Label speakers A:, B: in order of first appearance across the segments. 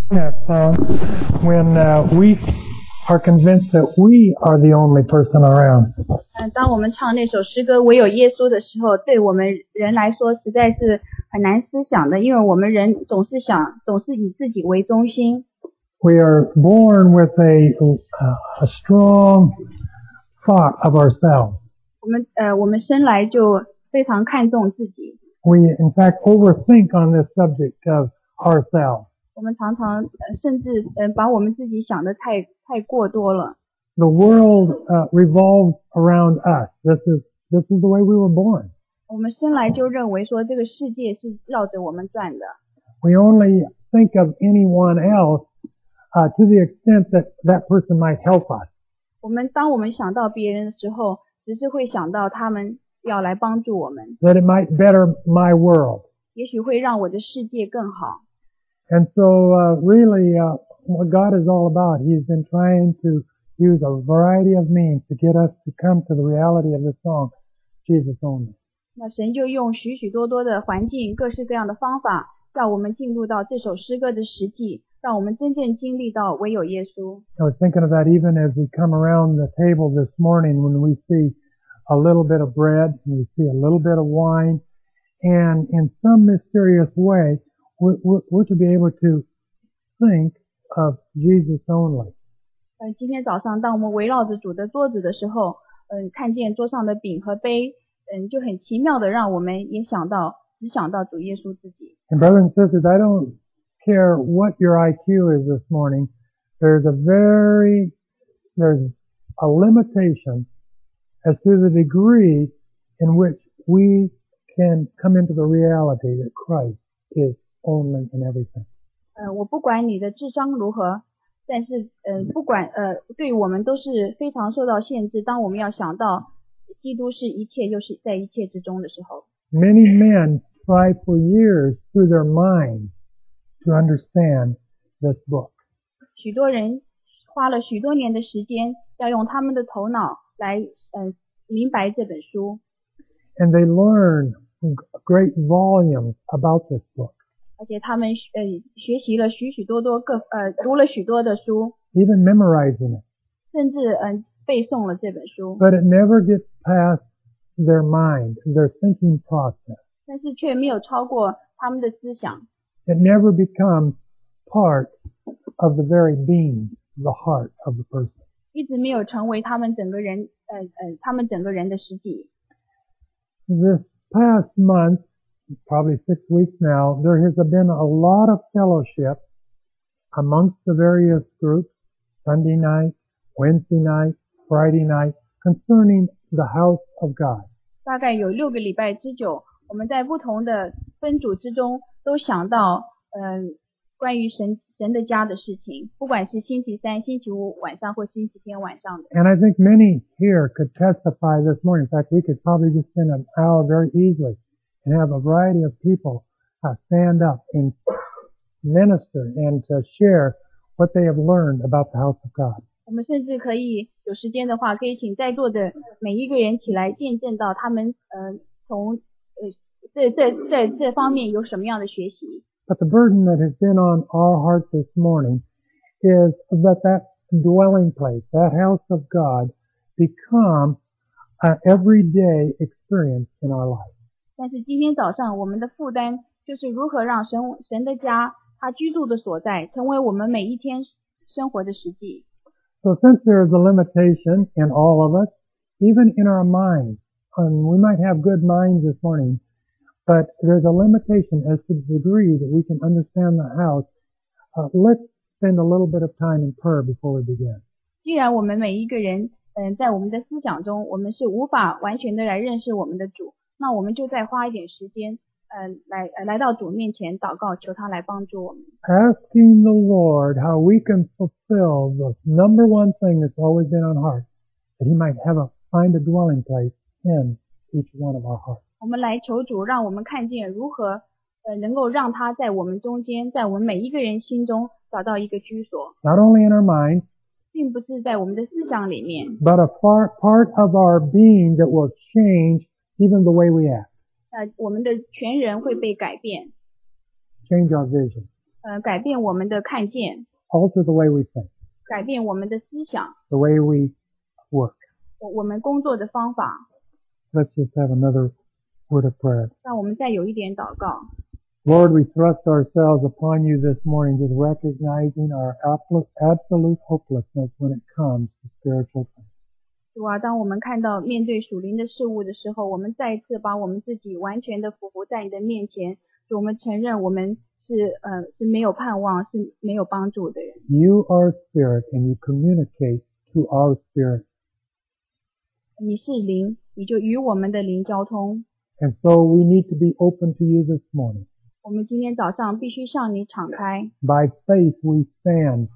A: that song when we are convinced that we are the only person around.
B: 当我们唱那首诗歌唯有耶稣的时候，对我们人来说实在是很难思想的，因为我们人总是以自己为中心。
A: We are born with a strong thought of ourselves.
B: 我们生来就非常看重自己。
A: We in fact overthink on this subject of ourselves.
B: 我们常常甚至把我们自己想得太过多了。
A: The world revolves around us. This is the way we were born.
B: 我们生来就认为说这个世界是绕着我们转的。
A: We only think of anyone else to the extent that person might help us.
B: 当我们想到别人的时候，只是会想到他们要来帮助我们。
A: That it might better my world.
B: 也许会让我的世界更好。
A: And so really what God is all about, He's been trying to use a variety of means to get us to come to the reality of the song, Jesus Only.
B: 那神就用许多的环境，各式各样的方法，让我们进入到这首诗歌的实际，让我们真正经历到唯有耶稣。
A: I was thinking of that even as we come around the table this morning when we see a little bit of bread and we see a little bit of wine, and in some mysterious way, we're to be able to think of Jesus only.
B: 今天早上当我们围绕着主的桌子的时候，看见桌上的饼和杯，就很奇妙的让我们也只想到主耶稣自己。
A: And brothers and sisters, I don't care what your IQ is this morning. There's a limitation as to the degree in which we can come into the reality that Christ is only in everything.
B: 我不管你的智商如何，但是不管对我们都是非常受到限制。当我们要想到基督是一切，又是在一切之中的时候。
A: Many men try for years through their minds to understand this book.
B: 许多人花了许多年的时间，要用他们的头脑来明白这本书。
A: And they learn great volumes about this book.
B: 而且他们学习了许多读了许多的书
A: even memorizing it.
B: 甚至背诵了这本书。
A: But it never gets past their mind, their thinking process.
B: 但是却没有超过他们的思想。
A: It never becomes part of the very being, the heart of the person.
B: 一直没有成为他们整个人的实际。
A: This past month, probably 6 weeks now, there has been a lot of fellowship amongst the various groups, Sunday night, Wednesday night, Friday night, concerning the house of God.
B: 大概有6个礼拜之久，我们在不同的分组之中都想到关于神的家的事情，不管是星期三、星期五晚上或星期天晚上的。
A: And I think many here could testify this morning. In fact, we could probably just spend an hour very easily and have a variety of people stand up and minister and share what they have learned about the house of God.
B: 我们甚至可以有时间的话，可以请在座的每一个人起来见证到他们从这方面有什么样的学习。
A: But the burden that has been on our hearts this morning is that dwelling place, that house of God, become an everyday experience in our life.
B: 但是今天早上我们的负担就是如何让神的家，他居住的所在，成为我们每一天生活的实际。
A: So since there is a limitation in all of us, even in our minds, and we might have good minds this morning, but there's a limitation as to the degree that we can understand the house. Let's spend a little bit of time in prayer before we begin.
B: 既然我们每一个人在我们的思想中，我们是无法完全的来认识我们的主，那我们就再花一点时间来到主面前祷告，求他来帮助我们。
A: Asking the Lord how we can fulfill the number one thing that's always been on heart, that He might find a dwelling place in each one of our hearts.
B: 我们来求主，让我们看见如何能够让他在我们中间，在我们每一个人心中找到一个居所。
A: Not only in our minds,
B: 并不是在我们的思想里面
A: but a part of our being that will change even the way we act.
B: 我们的全人会被改变，
A: Change our vision.
B: 改变我们的看见，
A: alter the way we think,
B: 改变我们的思想，
A: the way we work.
B: 我们工作的方法。
A: Let's just have another word of prayer.
B: 让我们再有一点祷告。
A: Lord, we thrust ourselves upon you this morning, just recognizing our absolute hopelessness when it comes to spiritual things.
B: 主啊，当我们看到面对属灵的事物的时候，我们再一次把我们自己完全的匍匐在你的面前。主，我们承认我们是没有盼望，是没有帮助的人。
A: You are spirit and you communicate to our spirit.
B: 你是灵，你就与我们的灵交通。
A: And so we need to be open to you this morning.
B: 我们今天早上必须向你敞开。
A: By faith we stand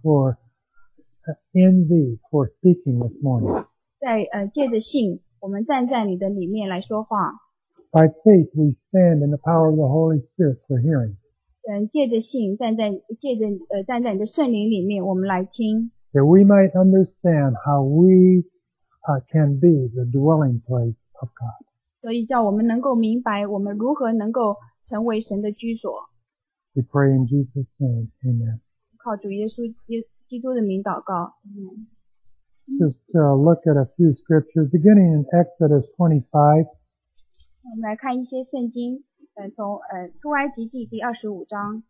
A: in thee for speaking this morning.
B: 借着信，我们站在你的里面来说话。
A: By faith we stand in the power of the Holy Spirit for hearing.
B: 借着信，站在你的圣灵里面，我们来听。
A: That we might understand how we can be the dwelling place of God.
B: 所以叫我们能够明白，我们如何能够成为神的居所。
A: We pray in Jesus' name. Amen.
B: 靠主耶稣基督的名祷告。
A: Just look at a few scriptures, beginning in Exodus 25.
B: 我们来看一些圣经，从出埃及记第25章。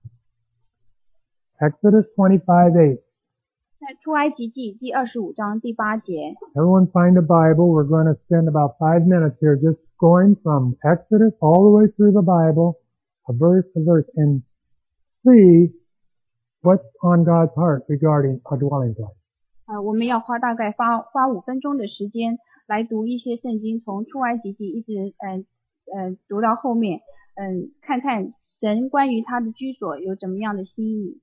A: Exodus 25:8.
B: 在出埃及记第25章第8节。
A: Everyone find a Bible. We're going to spend about 5 minutes here just going from Exodus all the way through the Bible, a verse to verse, and see what's on God's heart regarding a dwelling place.
B: 我们要大概花5分钟的时间来读一些圣经，从出埃及记一直读到后面，看看神关于他的居所有怎么样的心意。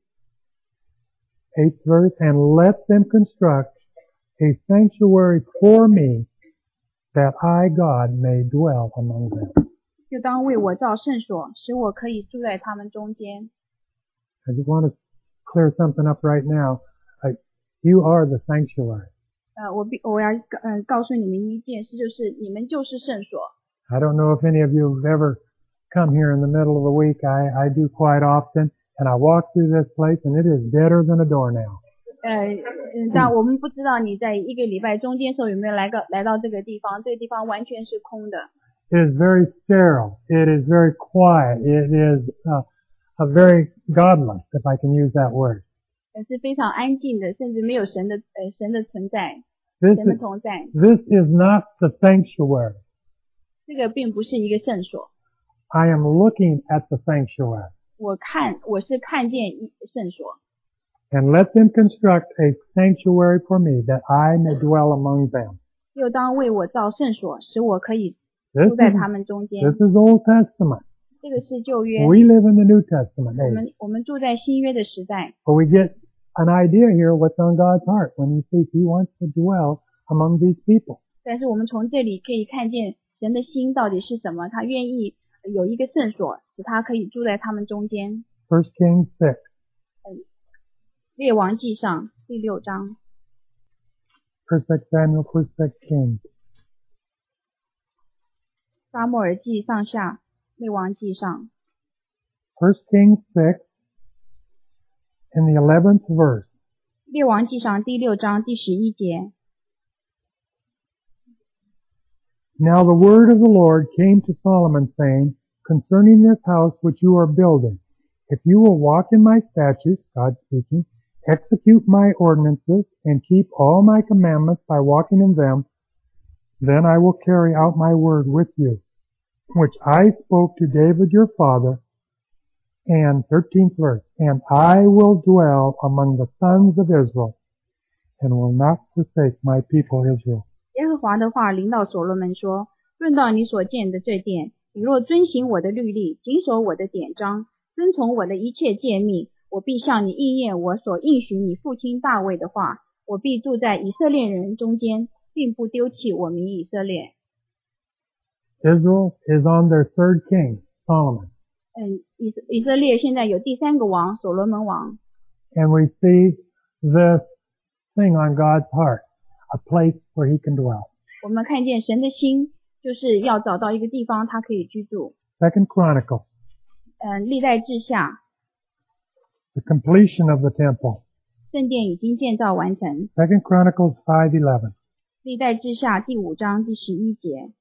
A: 8th verse, and let them construct a sanctuary for me, that I, God, may dwell among them.
B: 就当为我造圣所，使我可以住在他们中间。
A: I just want to clear something up right now. You are the sanctuary.
B: 我要告诉你们一件事，就是你们就是圣所。
A: I don't know if any of you have ever come here in the middle of the week. I do quite often, and I walk through this place, and it is deader than a doornail.
B: 但我们不知道你在一个礼拜中间时候有没有来到这个地方，这个地方完全是空的。
A: It is very sterile. It is very quiet. It is a very godless, if I can use that word.
B: 是非常安静的，甚至没有神的存在，
A: This
B: 神的同在。
A: is not the sanctuary.
B: 这个并不是一个圣所。
A: I am looking at the sanctuary.
B: 我是看见圣所。
A: And let them construct a sanctuary for me, that I may dwell among them.
B: 又当为我造圣所，使我可以
A: This
B: 住在他们中间。
A: is Old Testament.
B: 这个是旧约，
A: We live in the New Testament age.
B: 我们住在新约的时代。
A: But we get an idea here what's on God's heart when He says He wants to dwell among these people.
B: 但是我们从这里可以看见神的心到底是什么，他愿意有一个圣所，使他可以住在他们中间。
A: 1 Kings 6.
B: 列王记上第6章，
A: 1 Samuel, 1 Kings.
B: 撒母耳记上下，列王记上。
A: 1 Kings 6 in the 11th verse.
B: 列王记上第6章第11节。
A: Now the word of the Lord came to Solomon, saying, concerning this house which you are building, if you will walk in my statutes, God speaking, execute my ordinances, and keep all my commandments by walking in them, then I will carry out my word with you, which I spoke to David your father. And 13th verse, and I will dwell among the sons of Israel, and will not forsake my people Israel.
B: 耶和华的话临到所罗门说：论到你所建的这殿，你若遵行我的律例，谨守我的典章，遵从我的一切诫命，我必向你应验我所应许你父亲大卫的话，我必住在以色列人中间，并不丢弃我名以色列。
A: Israel is on their third king, Solomon.
B: 以色列现在有第3个王，所罗门王。
A: And we see this thing on God's heart, a place where He can dwell.
B: 我们看见神的心就是要找到一个地方他可以居住。
A: 2 Chronicles.
B: 历代志下
A: the completion of the temple.
B: 圣殿已经建造完成。
A: 2 Chronicles 5:11.
B: 历代志下第5章第11节。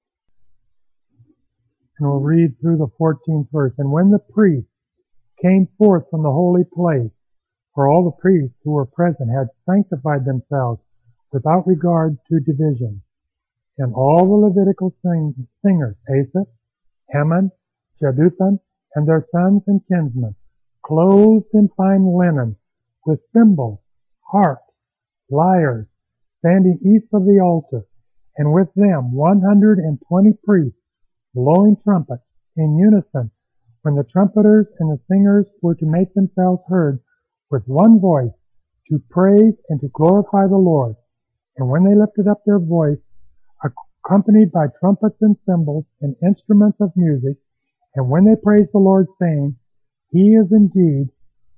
A: And we'll read through the 14th verse. And when the priests came forth from the holy place, for all the priests who were present had sanctified themselves without regard to division, and all the Levitical singers, Asaph, Heman, Jeduthun, and their sons and kinsmen, clothed in fine linen, with cymbals, harps, lyres, standing east of the altar, and with them 120 priests, blowing trumpets in unison, when the trumpeters and the singers were to make themselves heard with one voice, to praise and to glorify the Lord. And when they lifted up their voice, accompanied by trumpets and cymbals and instruments of music, and when they praised the Lord, saying, He indeed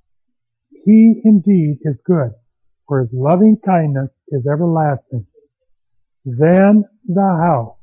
A: is good, for His loving kindness is everlasting. Then the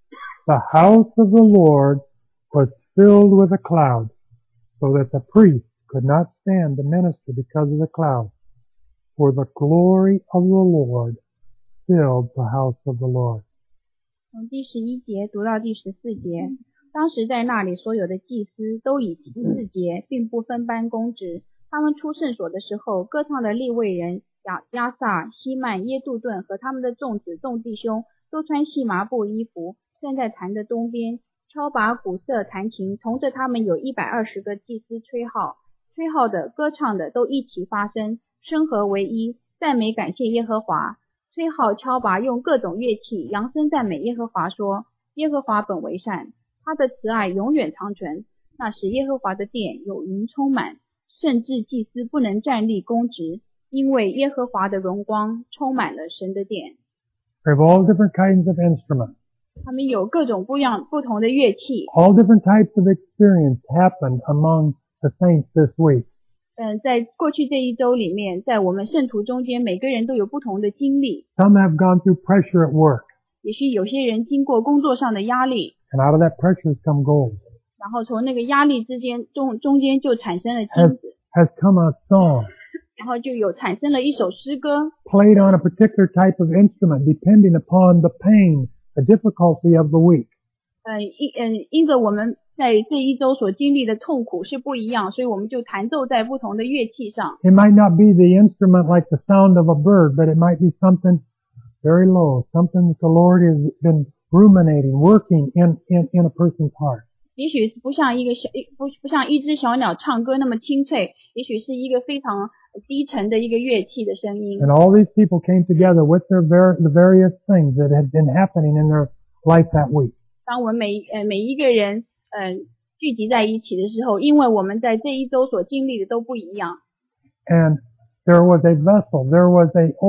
A: house of the Lord was filled with a cloud, so that the priests could not stand to minister because of the cloud, for the glory of the Lord filled the house of the Lord.
B: 从第11节读到第14节，当时在那里所有的祭司都以4节，并不分班公职。他们出圣所的时候，歌唱的利未人亚萨、希曼、耶杜顿和他们的众子众弟兄都穿细麻布衣服，站在坛的东边，敲拔鼓瑟弹琴，同着他们有120个祭司吹号，吹号的歌唱的都一起发声，声合为一，赞美感谢耶和华。吹号敲拔用各种乐器扬声赞美耶和华，说耶和华本为善，他的慈爱永远长存。那时耶和华的殿有云充满，甚至祭司不能站立公职，因为耶和华的荣光充满了神的殿。
A: We have all different kinds of instruments.
B: 他们有各种不同的乐器。
A: All different types of experience happened among the saints this week.
B: 在过去这一周里面，在我们圣徒中间，每个人都有不同的经历。
A: Some have gone through pressure at work,
B: 也许有些人经过工作上的压力，
A: and out of that pressure has come gold.
B: 然后从那个压力之间中间就产生了金子，
A: Has come a song,
B: 然后就产生了一首诗歌，
A: played on a particular type of instrument depending upon the pain, the difficulty of the week.
B: 因着我们在这一周所经历的痛苦是不一样，所以我们就弹奏在不同的乐器上。
A: It might not be the instrument like the sound of a bird, but it might be something very low, something that the Lord has been ruminating, working in a person's heart.
B: 也许不像一只小鸟唱歌那么清脆，也许是一个非常低沉的一个乐器的声音。
A: And all these people came together with the various things that had been happening in their life that week.
B: 当我们每一个人聚集在一起的时候，因为我们在这一周所经历的都不一样。
A: And there was a vessel, there was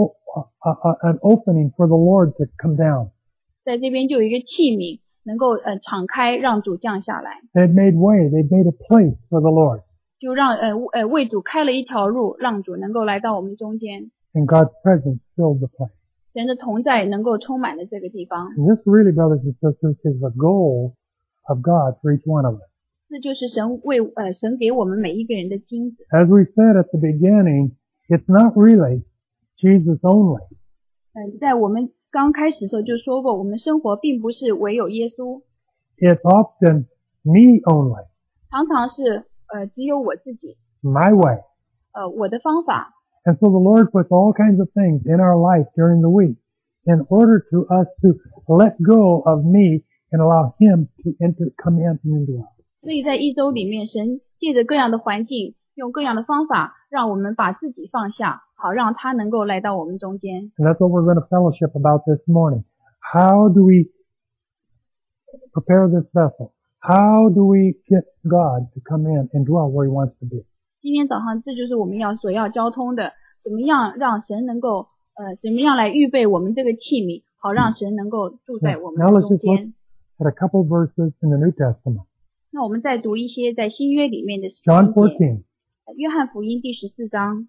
A: an opening for the Lord to come down.
B: 在这边就有一个器皿能够敞开，让主降下来，
A: They had made way, they made a place for the Lord.
B: 就让为主开了一条路，让主能够来到我们中间。
A: And God's presence filled the place.
B: 神的同在能够充满了这个地方，
A: And this really, brothers and sisters, is the goal of God for each one of us.
B: 这就是神给我们每一个人的金子。
A: As we said at the beginning, it's not really Jesus only.
B: 在我们刚开始的时候就说过，我们生活并不是唯有耶稣，
A: It's often me only,
B: 常常是只有我自己，
A: my way.
B: 我的方法。
A: And so the Lord puts all kinds of things in our life during the week in order to us to let go of me and allow Him to come in and into us.
B: 所以在一周里面，神借着各样的环境，用各样的方法，让我们把自己放下，好让他能够来到我们中间。
A: And that's what we're going to fellowship about this morning. How do we prepare this vessel? How do we get God to come in and dwell where He wants to be?
B: 今天早上，这就是我们所要交通的，怎么样让神能够怎么样来预备我们这个器皿，好让神能够住在我们
A: Now
B: 的
A: let's
B: 中
A: just look
B: 间。
A: at a couple verses in the New Testament.
B: 那我们再读一些在新约里面的
A: John
B: 经节。
A: 14.
B: 约翰福音第14章。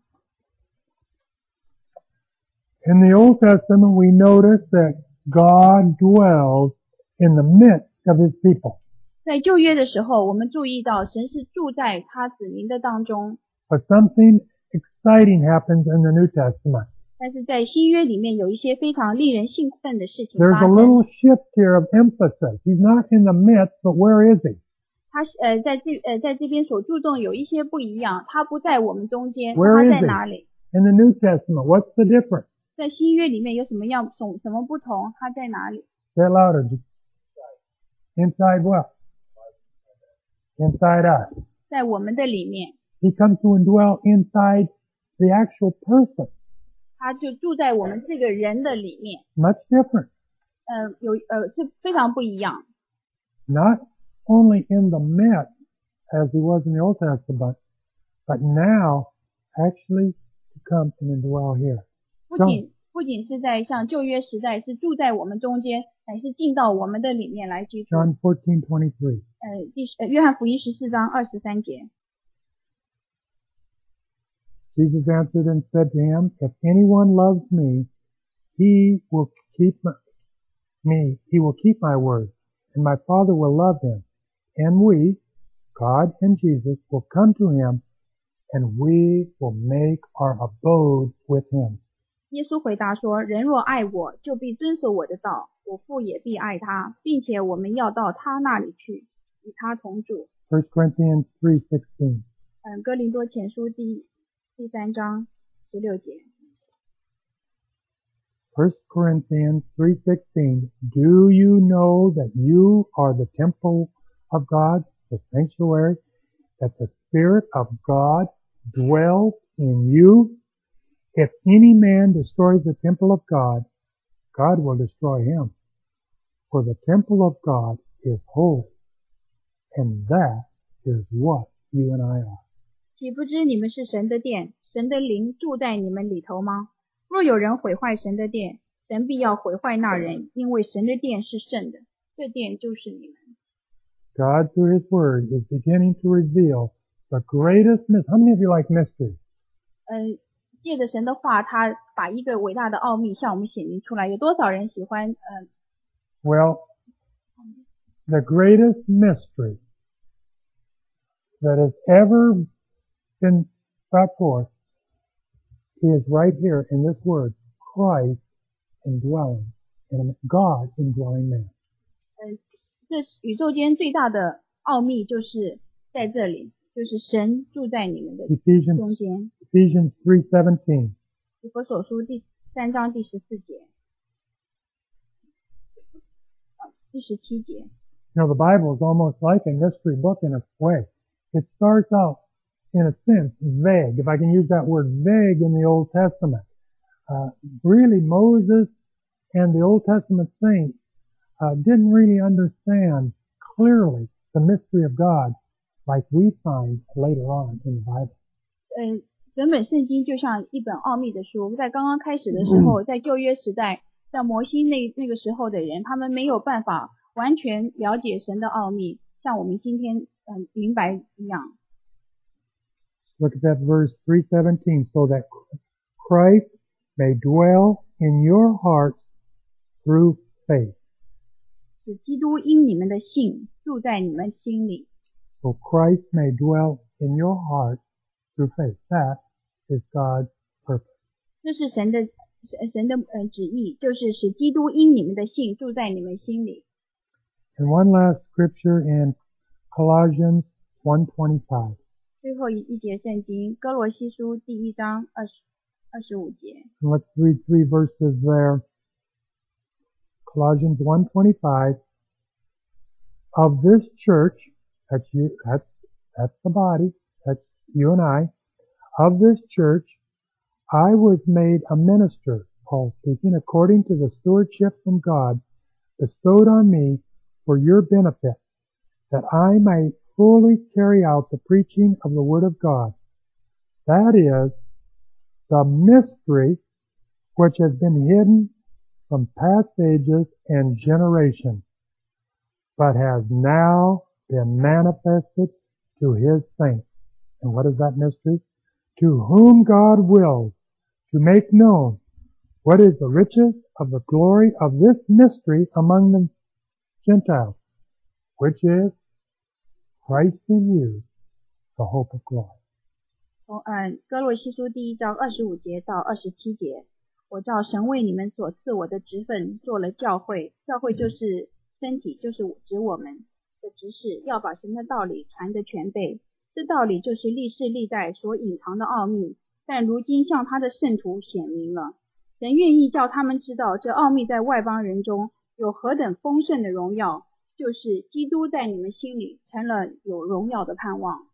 A: In the Old Testament, we notice that God dwells in the midst of His people.
B: 在旧约的时候，我们注意到神是住在他子民的当中。
A: But something exciting happens in the New Testament.
B: 但是在新约里面有一些非常令人兴奋的事情
A: There's
B: 发
A: a
B: 生。
A: little shift here of emphasis. He's not in the midst, but where is he?
B: 他在这边所注重有一些不一样，他不在我们中间，
A: Where
B: 他
A: is
B: 在
A: he?
B: 哪里？
A: In the New Testament, what's the difference?
B: 在新约里面有什么不同？他在哪里？
A: Say it louder. Inside what? Inside us.
B: 在我们的里面，
A: He comes to indwell inside the actual person.
B: 他就住在我们这个人的里面。
A: Much different.
B: 是非常不一样。
A: Not only in the midst as he was in the Old Testament, but now actually to come and indwell here.
B: 不仅是在像旧约时代是住在我们中间，乃是进到我们的里面来居住。
A: John 14:23.
B: 约翰福音14章23节。
A: Jesus answered and said to him, If anyone loves me, he will keep my word, and my Father will love him. And we, God and Jesus, will come to him, and we will make our abode with him.
B: 耶稣回答说：人若爱我，就必遵守我的道，我父也必爱他，并且我们要到他那里去，与他同住。
A: 1 Corinthians 3:16.
B: 哥林多前书第3章16节。
A: 1 Corinthians 3:16. Do you know that you are the temple of God, the sanctuary, that the Spirit of God dwells in you? If any man destroys the temple of God, God will destroy him. For the temple of God is holy, and that is what you and I are.
B: 岂不知你们是神的殿，神的灵住在你们里头吗？若有人毁坏神的殿，神必要毁坏那人，因为神的殿是圣的，这殿就是你们。
A: God, through His Word, is beginning to reveal the greatest mystery. How many of you like mystery?
B: 借着神的话，他把一个伟大的奥秘向我们显明出来。有多少人喜欢
A: Well, the greatest mystery that has ever been brought forth is right here in this word, Christ indwelling, and God indwelling man.
B: 这宇宙间最大的奥秘就是在这里，就是神住在你们的中间。
A: Ephesians 3:17.
B: 以弗所书第3章第14节，第17节。
A: You know, the Bible is almost like a mystery book in a way. It starts out, in a sense, vague, if I can use that word, vague in the Old Testament. Really, Moses and the Old Testament saints didn't really understand clearly the mystery of God like we find later on in the Bible.
B: 整本圣经就像一本奥秘的书，在刚刚开始的时候，在旧约时代，像摩西那个时候的人，他们没有办法完全了解神的奥秘，像我们今天明白一样。
A: Look at that verse 3:17. So that Christ may dwell in your hearts through faith.
B: 使基督因你们的信住在你们心里。
A: So Christ may dwell in your heart through faith. That is God's purpose.
B: 这是神的旨意，就是使基督因你们的信住在你们心里。
A: And one last scripture in Colossians 1:25.
B: 最后一节圣经，哥罗西书第1章25节。
A: And let's read 3 verses there. Colossians 1:25. Of this church, that's you, that's the body, that's you and I. Of this church, I was made a minister, Paul speaking, according to the stewardship from God bestowed on me for your benefit, that I might fully carry out the preaching of the Word of God. That is, the mystery which has been hidden from past ages and generations, but has now been manifested to His saints. And what is that mystery? To whom God wills to make known what is the riches of the glory of this mystery among the Gentiles, which is Christ in you, the hope of glory.
B: 哥罗西书第1章25节到27节，我照神为你们所赐我的职分做了教会，教会就是身体，就是指我们的职事，要把神的道理传得全备。这道理就是历世历代所隐藏的奥秘，但如今向他的圣徒显明了。神愿意叫他们知道，这奥秘在外邦人中有何等丰盛的荣耀，就是基督在你们心里成了有荣耀的盼望。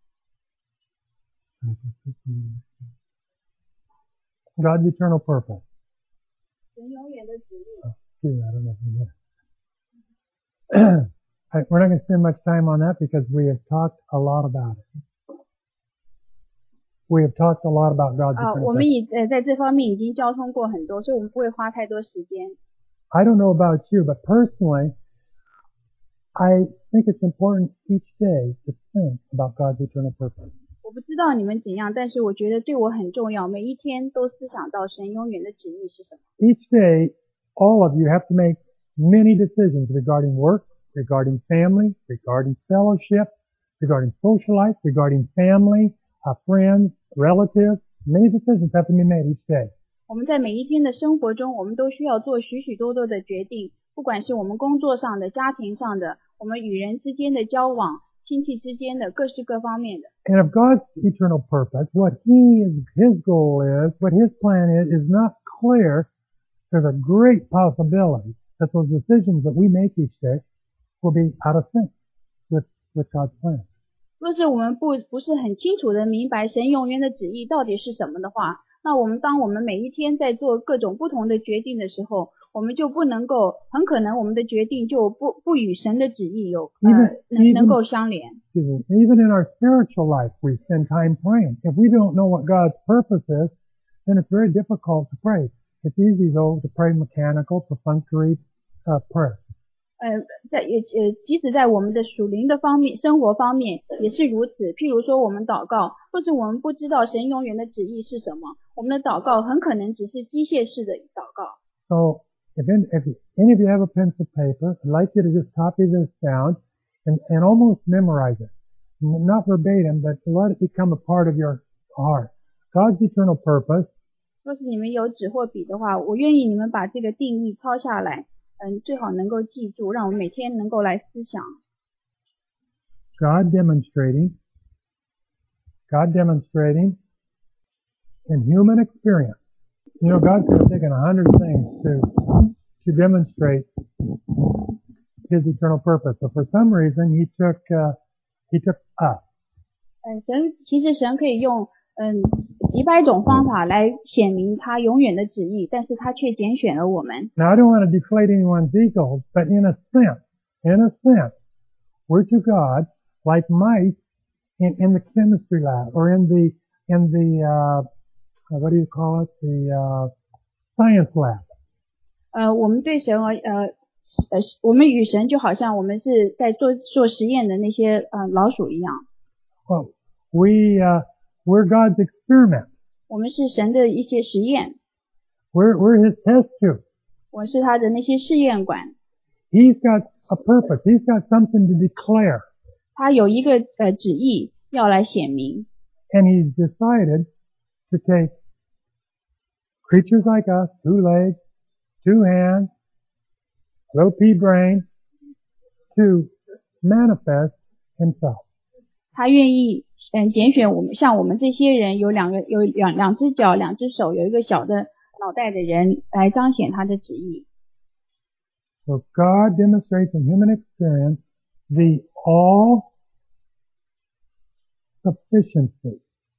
A: God's eternal purpose.
B: 神永远的旨意。
A: Excuse me, I don't know if you get it. We're not going to spend much time on that because we have talked a lot about it. We have talked a lot about God's eternal
B: 我们
A: purpose.
B: 在这方面已经交通过很多，所以我们不会花太多时间。
A: I don't know about you, but personally, I think it's important each day to think about God's eternal purpose.
B: 我不知道你们怎样，但是我觉得对我很重要，每一天都思想到神永远的旨意是什么。
A: Each day, all of you have to make many decisions regarding work, regarding family, regarding fellowship, regarding social life, regarding family, friends, relatives. Many decisions have to be made each day.
B: 我们在每一天的生活中，我们都需要做许许多多的决定，不管是我们工作上的、家庭上的，我们与人之间的交往、亲戚之间的，各式各方面的。
A: And if God's eternal purpose, what His goal is, what His plan is not clear, there's a great possibility that those decisions that we make each day will be out of sync with God's plan.
B: 若是我们不是很清楚的明白神永远的旨意到底是什么的话，那当我们每一天在做各种不同的决定的时候，我们就不能够，很可能我们的决定就不与神的旨意能够相连。
A: Even in our spiritual life, we spend time praying. If we don't know what God's purpose is, then it's very difficult to pray. It's easy though to pray mechanical, perfunctory prayer.
B: 即使在我们的属灵的方面、生活方面也是如此。譬如说，我们祷告，或是我们不知道神永远的旨意是什么，我们的祷告很可能只是机械式的祷告。
A: So, if any of you have a pencil paper, I'd like you to just copy this down and almost memorize it. Not verbatim, but let it become a part of your heart. God's eternal purpose.
B: 若是你们有纸或笔的话，我愿意你们把这个定义抄下来。最好能够记住，让我们每天能够来思想。
A: God demonstrating in human experience. You know, God could have taken 100 things to demonstrate His eternal purpose, but for some reason He took us.
B: 其实神可以用几百种方法来显明他永远的旨意，但是他却拣选了我们。
A: Now I don't want to deflate anyone's ego, but in a sense, we're to God like mice in the chemistry lab or in the what do you call it? The science lab.
B: 我们对神我们与神就好像我们是在做实验的那些老鼠一样。
A: Well, we're God's experiment.
B: 我们是神的一些实验。
A: We're His test tube.
B: 我是他的那些试验管。
A: He's got a purpose. He's got something to declare.
B: 他有一个旨意要来显明。
A: And He's decided to take creatures like us, 2 legs, 2 hands, little pea brain, to manifest Himself.
B: 他愿意拣选我们，像我们这些人有两只脚、2只手，有一个小的脑袋的人来彰显他的旨意。
A: So God demonstrates in human experience the all-sufficiency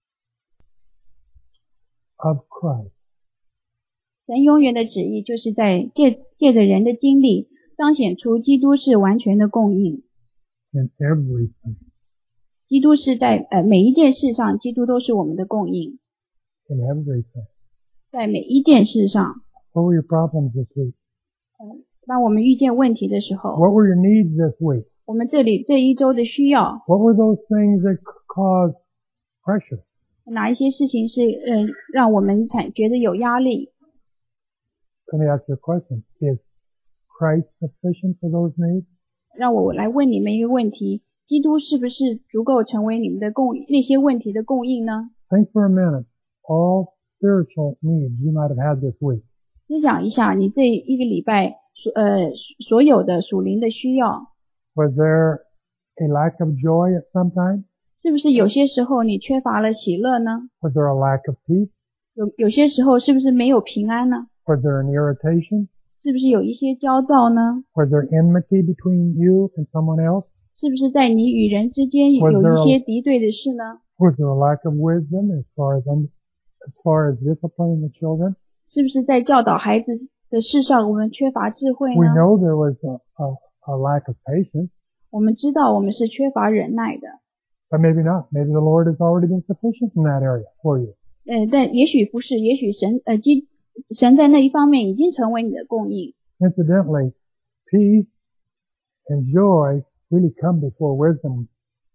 A: of Christ.
B: 神永远的旨意就是在借着人的经历彰显出基督是完全的供应。
A: In everything.
B: 基督是在每一件事上，基督都是我们的供应。
A: In everything.
B: 在每一件事上。
A: What were your problems this week?
B: 当我们遇见问题的时候。
A: What were your needs this week?
B: 我们这一周的需要。
A: What were those things that cause pressure?
B: 哪一些事情是让我们觉得有压力？
A: Let me ask you a question. Is Christ sufficient for those needs?
B: 让我来问你们一个问题。基督是不是足够成为你们的那些问题的供应呢
A: Think for a minute, all spiritual needs you might have had this week.
B: 思想一下，你这一个礼拜所有的属灵的需要，
A: Was there a lack of joy at some time?
B: 是不是有些时候你缺乏了喜乐呢？
A: Was there a lack of peace?
B: 有些时候是不是没有平安呢？
A: Was there an irritation?
B: 是不是有一些焦躁呢？
A: Was there enmity between you and someone else?
B: 是不是在你与人之间有一些敌对的事呢？
A: Was there a lack of wisdom as far as disciplining the children?
B: 是不是在教导孩子的事上我们缺乏智慧
A: We
B: 呢？
A: know there was a lack of patience,
B: 我们知道我们是缺乏忍耐的，
A: but maybe not. Maybe the Lord has already been sufficient in that area for you.
B: 但也许不是，也许神在那一方面已经成为你的供应。
A: Incidentally, peace and joy really come before wisdom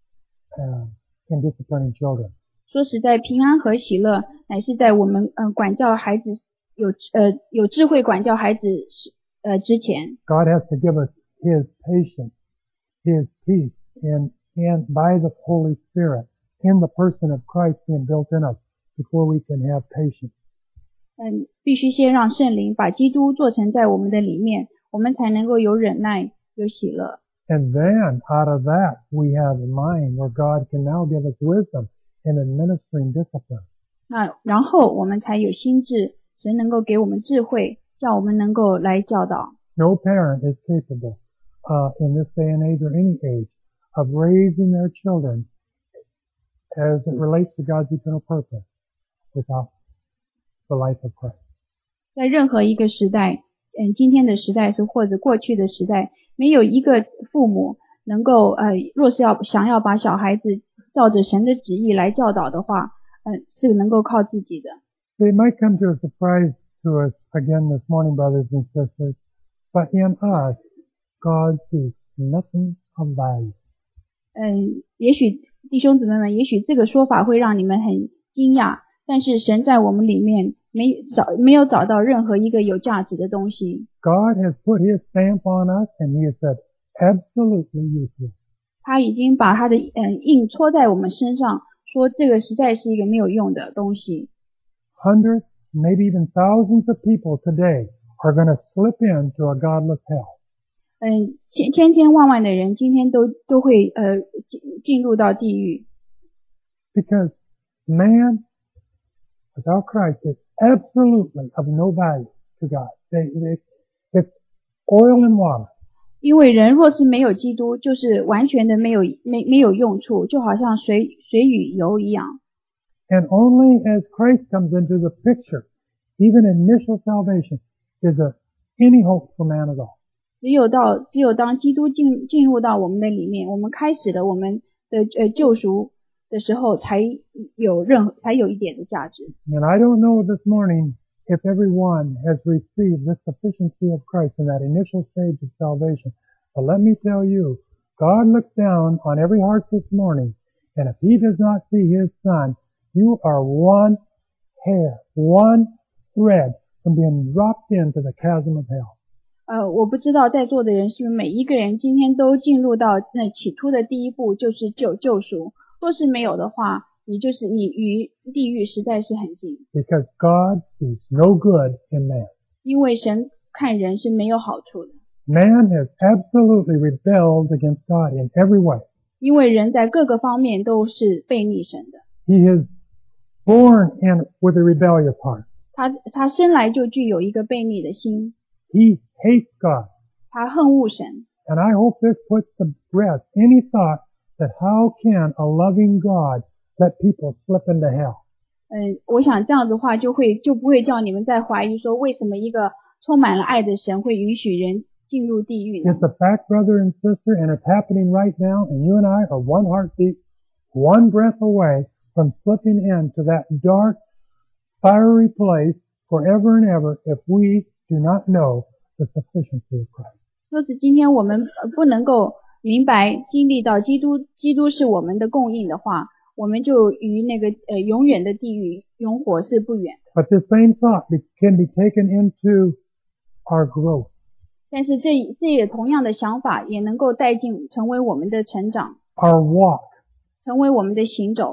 A: in disciplining children.
B: 说实在，平安和喜乐乃是在我们管教孩子有智慧管教孩子之前。
A: God has to give us His patience, His peace, and by the Holy Spirit in the person of Christ being built in us before we can have patience.
B: 必须先让圣灵把基督做成在我们的里面，我们才能够有忍耐，有喜乐。
A: And then out of that, we have a mind where God can now give us wisdom in administering discipline.
B: 然后我们才有心智，神能够给我们智慧，叫我们能够来教导。
A: No parent is capable in this day and age or any age of raising their children as it relates to God's eternal purpose without the life of Christ.
B: 在任何一个时代，今天的时代是或者过去的时代，没有一个父母能够若是想要把小孩子照着神的旨意来教导的话，是能够靠自己的。
A: It might come to a surprise to us again this morning, brothers and sisters, but in us, God sees nothing of value.
B: 也许弟兄姊妹们，也许这个说法会让你们很惊讶，但是神在我们里面没有找到任何一个有价值的东西。
A: God has put His stamp on us, and He has said, absolutely useless.
B: 他已经把他的印戳在我们身上，说这个实在是一个没有用的东西。
A: Hundreds, maybe even thousands of people today are going to slip into a godless hell.
B: 千万的人今天都会进入到地狱，
A: Because man without Christ is absolutely of no value to God. It's oil and water.
B: 因为人若是没有基督，就是完全的没有用处，就好像水与油一样。
A: And only as Christ comes into the picture, even initial salvation, is there any hope for man at all.
B: 只有当基督进入到我们的里面，我们开始了我们的救赎的时候，才有一点的价值。
A: And I don't know this morning if everyone has received the sufficiency of Christ in that initial stage of salvation. But let me tell you, God looks down on every heart this morning, and if He does not see His Son, you are one hair, one thread from being dropped into the chasm of hell.
B: 我不知道在座的人是不是每一个人今天都进入到那起初的第一步，就是救赎。若是没有的话，你与地狱实在是很近。
A: Because God sees no good in man.
B: 因为神看人是没有好处的，
A: Man has absolutely rebelled against God in every way.
B: 因为人在各个方面都是背逆神的。
A: He is born with a rebellious heart.
B: 他生来就具有一个背逆的心，
A: He hates God.
B: 他恨恶神。
A: And I hope this puts to rest any thought that how can a loving God let people slip into hell?
B: 我想这样子的话就不会叫你们再怀疑说，为什么一个充满了爱的神会允许人进入地狱呢？
A: It's a fact, brother and sister, and it's happening right now, and you and I are one heartbeat, one breath away from slipping into that dark, fiery place forever and ever if we do not know the sufficiency of Christ.
B: 若是今天我们不能够明白经历到基督是我们的供应的话，我们就与那个永远的地狱永火是不远的。
A: But this same thought can be taken into our growth.
B: 但是这也同样的想法也能够带进成为我们的成长，
A: Our walk,
B: 成为我们的行走，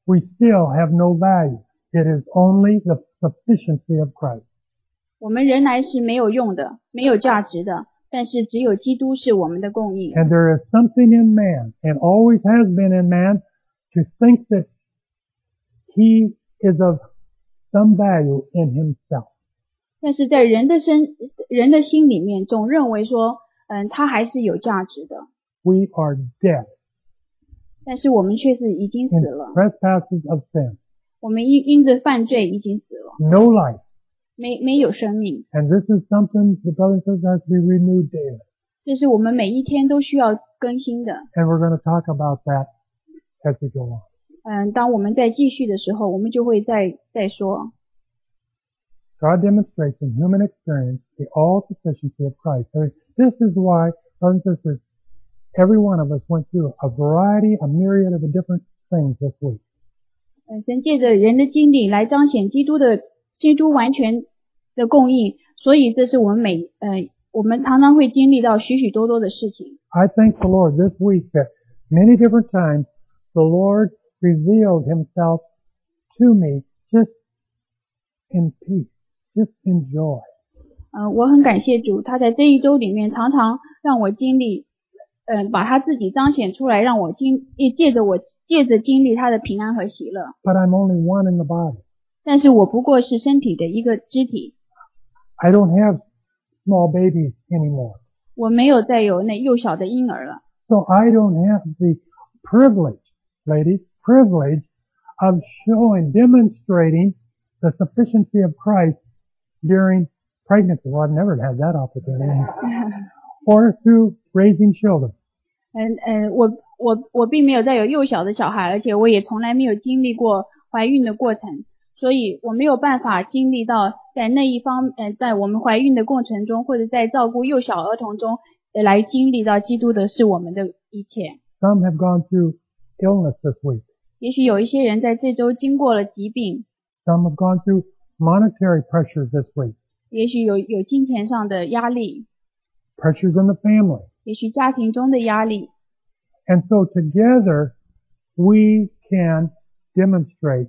A: we still have no value. It is only the sufficiency of Christ.
B: 我们仍然是没有用的，没有价值的，但是只有基督是我们的供应。
A: And there is something in man, and always has been in man, to think that he is of some value in himself.
B: 但是在人的心里面，总认为说，他还是有价值的。
A: We are dead
B: 但是我们却是已经死
A: in
B: 了，
A: trespasses of sin.
B: 我们因着犯罪已经死了，
A: No life.
B: 没有生命。
A: And this is something the brother says has to be renewed daily.
B: 这是我们每一天都需要更新的。
A: And we're going to talk about that as we go on.
B: 当我们在继续的时候，我们就会再说。
A: God demonstrates in human experience the all-sufficiency of Christ. So this is why, brothers and sisters, every one of us went through a variety, a myriad of different things this week.
B: 神借着人的经历来彰显基督完全的供应，所以这是我们常常会经历到许许多多的事情。
A: I thank the Lord this week that many different times the Lord revealed himself to me just in peace, just in joy.
B: 我很感谢主，他在这一周里面常常让我经历，把他自己彰显出来，让我借着经历他的平安和喜乐。
A: But I'm only one in the body.
B: 但是我不过是身体的一个肢体，
A: I don't have small babies anymore.
B: 我没有再有那幼小的婴儿了，
A: So I don't have the privilege, ladies, privilege of demonstrating the sufficiency of Christ during pregnancy. Well, I've never had that opportunity. Or through raising children.
B: 我并没有再有幼小的小孩，而且我也从来没有经历过怀孕的过程，所以我没有办法经历到在那一方，在我们怀孕的过程中，或者在照顾幼小儿童中，来经历到基督的是我们的一切。
A: Some have gone through illness this week.
B: 也许有一些人在这周经过了疾病，
A: Some have gone through monetary pressures this week.
B: 也许有金钱上的压力，
A: Pressures in the family.
B: 也许家庭中的压力。
A: And so together we can demonstrate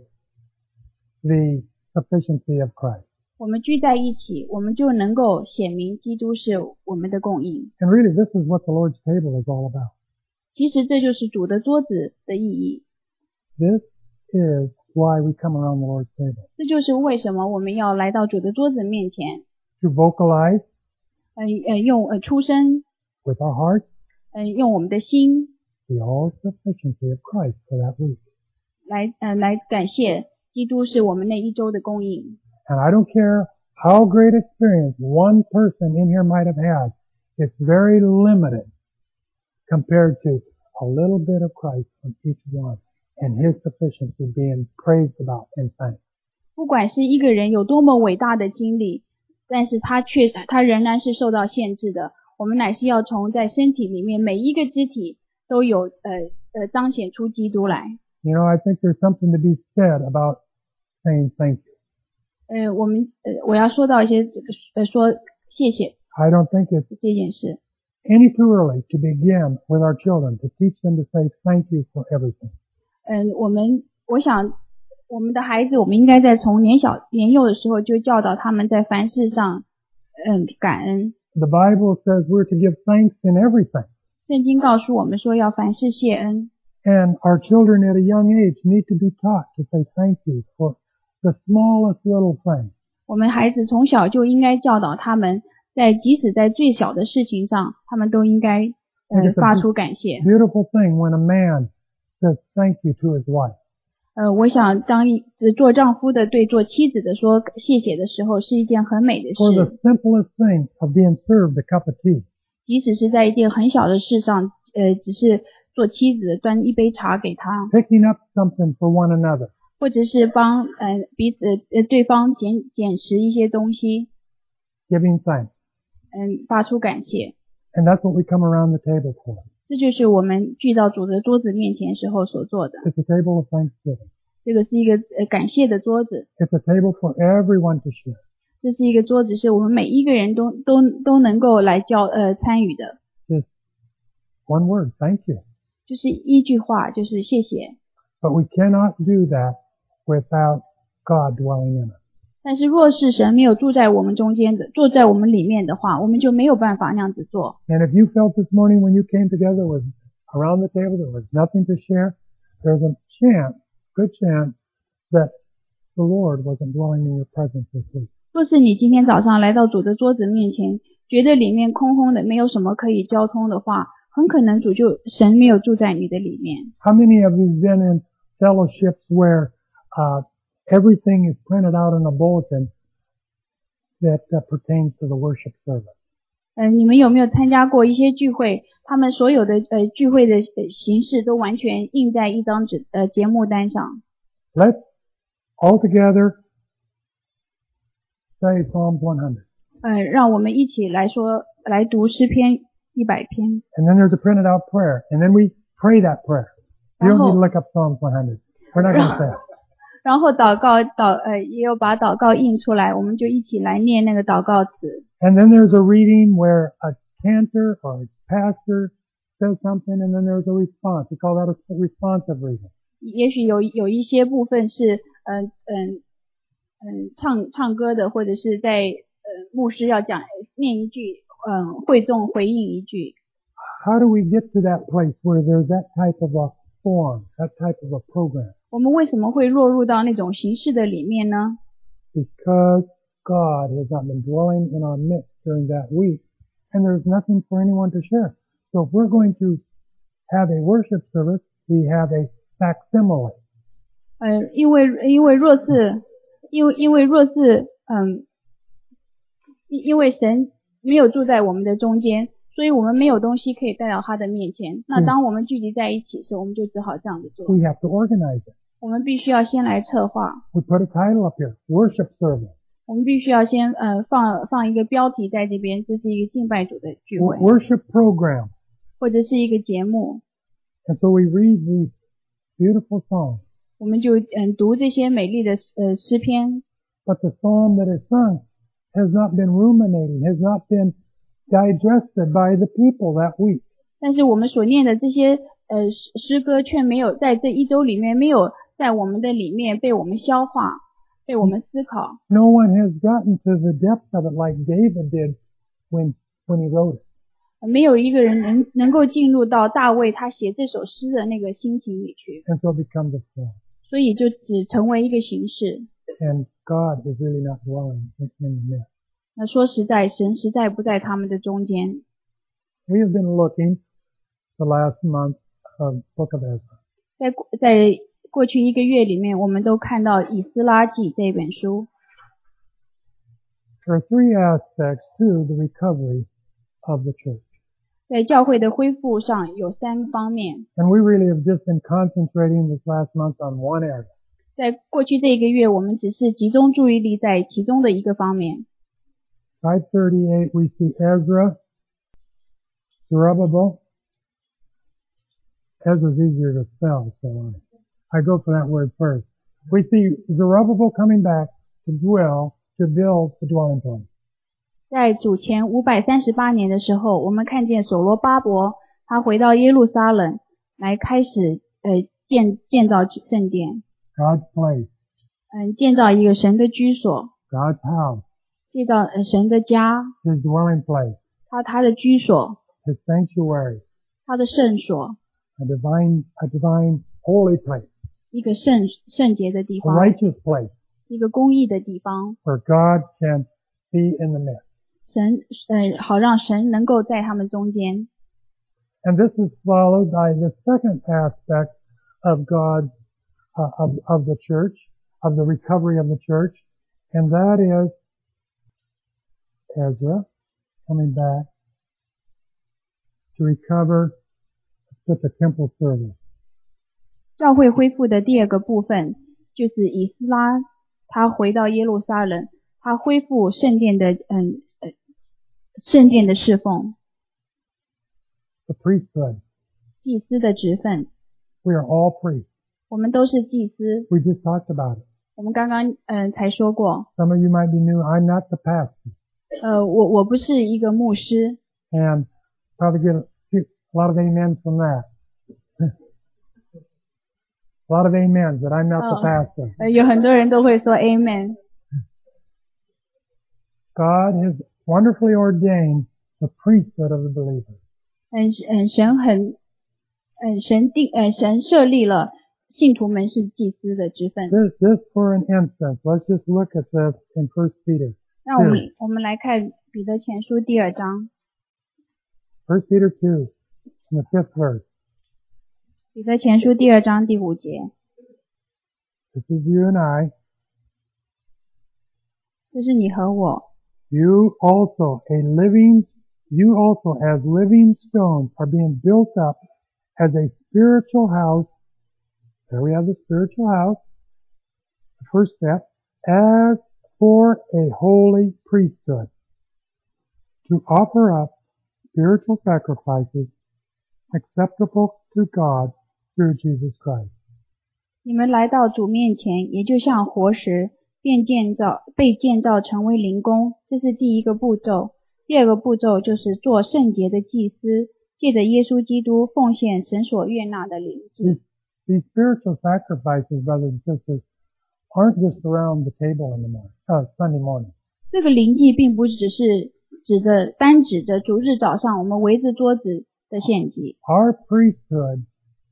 A: the sufficiency of Christ.
B: 我们聚在一起，我们就能够显明基督是我们的供应。
A: And really this is what the Lord's table is all about.
B: 其实这就是主的桌子的意义，
A: This is why we come around the Lord's table.
B: 这就是为什么我们要来到主的桌子面前，
A: To vocalize
B: 用出声，
A: with our hearts
B: 用我们的心
A: the all-sufficiency of Christ for that week.
B: 来感谢基督是我们那一周的供应。
A: And I don't care how great experience one person in here might have had. It's very limited compared to a little bit of Christ from each one and His sufficiency being praised about and thanked.
B: 不管是一个人有多么伟大的经历，但是他仍然是受到限制的。我们乃是要从在身体里面每一个肢体都有彰显出基督来。
A: You know, I think there's something to be said about saying thank you.
B: 我要说到一些说谢谢
A: I don't think it's
B: 这件事。
A: any too early to begin with our children, to teach them to say thank you for everything.
B: 我想我们的孩子，我们应该在从年幼的时候就教导他们在凡事上感恩。
A: The Bible says we're to give thanks in everything.
B: 圣经告诉我们说要凡事谢恩，
A: And our children at a young age need to be taught to say thank you for the smallest little thing.
B: 我们孩子从小就应该教导他们，即使在最小的事情上，他们都应该发出感谢。
A: Beautiful thing when a man says thank you to his wife.
B: 我想当做丈夫的对做妻子的说谢谢的时候，是一件很美的
A: For the
B: 事。
A: simplest thing of being served a cup of tea.
B: 即使是在一件很小的事上，只是做妻子端一杯茶给他，
A: Picking up something for one another.
B: 或者是帮彼此对方捡拾一些东西，
A: Giving thanks.
B: 发出感谢。
A: And that's what we come around the table for.
B: 这就是我们聚到主的桌子面前时候所做的。
A: It's a table of thanksgiving.
B: 这个是一个感谢的桌子，
A: It's a table for everyone to share.
B: 这是一个桌子，是我们每一个人都能够来参与的。
A: Just one word, thank you.
B: 就是一句话，就是谢谢。
A: But we cannot do that without God dwelling in us.
B: 但是若是神没有住在我们中间的，住在我们里面的话，我们就没有办法那样子做。
A: And if you felt this morning when you came together was around the table there was nothing to share, there's a chance, good chance, that the Lord wasn't dwelling in your presence this week.
B: 若是你今天早上来到主的桌子面前，觉得里面空空的，没有什么可以交通的话，很可能神没有住在你的里面。
A: How many of you have been in fellowships where everything is printed out in a bulletin that pertains to the worship service?
B: 你们有没有参加过一些聚会？他们所有的聚会的形式都完全印在一张节目单上。
A: Let's all together say Psalms 100.
B: 让我们一起来读诗篇100篇。
A: And then there's a printed out prayer. And then we pray that prayer. You don't need to look up Psalms 100. We're not going to say it.
B: 然后也有把祷告印出来，我们就一起来念那个祷告词。
A: And then there's a reading where a cantor or a pastor says something, and then there's a response. We call that a responsive reading.
B: 也许有一些部分是唱歌的，或者是在牧师要念一句，会众回应一句。
A: How do we get to that place where there's that type of a form, that type of a program?
B: 我们为什么会落入到那种形式的里面呢？
A: Because God has not been dwelling in our midst during that week, and there's nothing for anyone to share. So if we're going to have a worship service, we have a facsimile.
B: 因为神没有住在我们的中间，所以我们没有东西可以带到他的面前。那当我们聚集在一起时，我们就只好这样子做。
A: We have to organize it.
B: 我们必须要先来策划。
A: We put a title up here, worship service.
B: 我们必须要先放一个标题在这边，这是一个敬拜主的聚会，
A: Worship program.
B: 或者是一个节目。
A: And so we read these beautiful songs.
B: 我们就读这些美丽的诗篇。
A: But the psalm that is sung has not been ruminated, has not been digested by the people that week.
B: 但是我们所念的这些诗歌却没有在这一周里面，没有在我们的里面被我们消化，被我们思考。
A: No one has gotten to the depth of it like David did when he wrote it.
B: 没有一个人能够进入到大卫他写这首诗的那个心情里去，
A: And so it becomes a form.
B: 所以就只成为一个形式。
A: And God is really not dwelling in the midst.
B: 那说实在，神实在不在他们的中间。
A: We have been looking the last month of Book of Ezra.
B: 在过去一个月里面，我们都看到《以斯拉记》这本书。
A: There are three aspects to the recovery of the church.
B: 在教会的恢复上有3方面。
A: And we really have just been concentrating this last month on one area.
B: 在过去这一个月，我们只是集中注意力在其中的一个方面。
A: 538, we see Ezra, Zerubbabel. Ezra's easier to spell, so I go for that word first. We see Zerubbabel coming back to build the dwelling place.
B: 在主前538年的时候，我们看见所罗巴伯他回到耶路撒冷来开始建造圣殿，
A: God's place,
B: 建造一个神的居所，
A: God's house,
B: 建造神的家，
A: His dwelling place,
B: 他的居所，
A: His sanctuary,
B: 他的圣所，
A: a divine holy place,
B: 一个圣洁的地
A: a
B: 方，
A: righteous place
B: 一个公义的地方，
A: where God can be in the midst.
B: 好让神能够在他们中间。
A: And this is followed by the second aspect of God's of the church, of the recovery of the church, and that is Ezra coming back to recover with the temple service.
B: 教会恢复的第二个部分就是以斯拉他回到耶路撒冷，他恢复圣殿的侍奉，
A: The priesthood.
B: 祭司的职分。
A: We are all priests.
B: 我们都是祭司。
A: We just talked about it.
B: 我们刚刚才说过，
A: Some of you might be new. I'm not the pastor.
B: 我不是一个牧师，
A: And probably get a lot of amens from that. A lot of amens that I'm not the pastor.
B: 有很多人都会说 Amen。
A: God has wonderfully ordained the priesthood of the believer.
B: 神设立了信徒们是祭司的职分。
A: Just for an instance, let's just look at this in 1 Peter.
B: 让我们来看彼得前书第2章。
A: 1 Peter 2, in the 5th verse.
B: 彼得前书第2章第5节。
A: This is you and I.
B: 这是你和我。
A: You also as living stones are being built up as a spiritual house. There we have the spiritual house. The first step. As for a holy priesthood. To offer up spiritual sacrifices acceptable to God through Jesus Christ.
B: 你们来到主面前，也就像活石被建造成为灵宫，这是第一个步骤。第二个步骤就是做圣洁的祭司，借着耶稣基督奉献神所悦纳的灵祭。
A: These spiritual sacrifices, brothers and sisters, aren't just around the table in the morning, Sunday morning.
B: 这个灵祭并不只是单指着主日早上我们围着桌子的献祭。
A: Our priesthood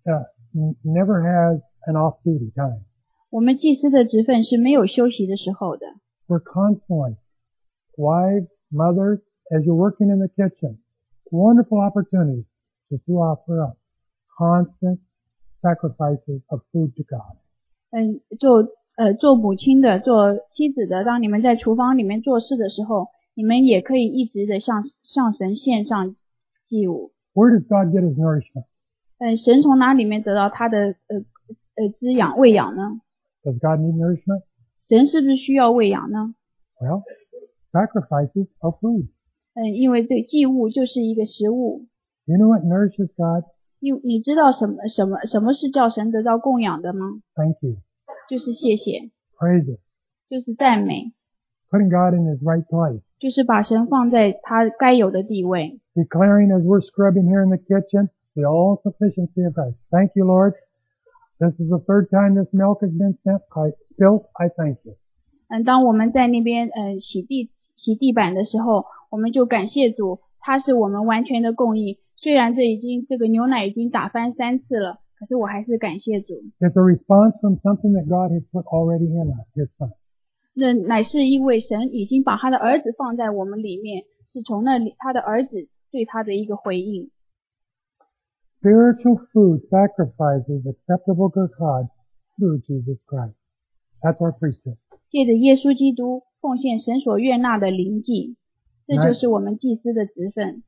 A: never has an off-duty time.
B: 我们祭司的职分是没有休息的时候的。
A: We're constantly, wives, mothers, as you're working in the kitchen, wonderful opportunities to offer up constant sacrifices of food to God.
B: 做母亲的，做妻子的，当你们在厨房里面做事的时候，你们也可以一直的向神献上祭物。
A: Where does God get his nourishment?
B: 神从哪里面得到他的滋养喂养呢？
A: Does God need nourishment?
B: 神是不是需要喂养呢？
A: Well, sacrifices are food.
B: 因为这祭物就是一个食物。
A: You know what nourishes God?
B: 你知道什么是叫神得到供养的吗？
A: Thank you.
B: 就是谢谢，
A: Praise it.
B: 就是赞美，
A: Putting God in his right place.
B: 就是把神放在他该有的地位。
A: Declaring as we're scrubbing here in the kitchen the all sufficiency of Christ. Thank you, Lord. This is the third time this milk has been spilled. I thank you.
B: 当我们在那边洗地板的时候，我们就感谢主，他是我们完全的供应。虽然这个牛奶已经打翻3次了，可是我还是感谢主。
A: It's a response from something that God has put already in us, his son.
B: 那乃是因为神已经把他的儿子放在我们里面，是从那里他的儿子对他的一个回应。
A: Spiritual food sacrifices acceptable to God through Jesus Christ. That's our priesthood.
B: 借着耶稣基督奉献神所悦纳的灵祭，这就是我们祭司的职分。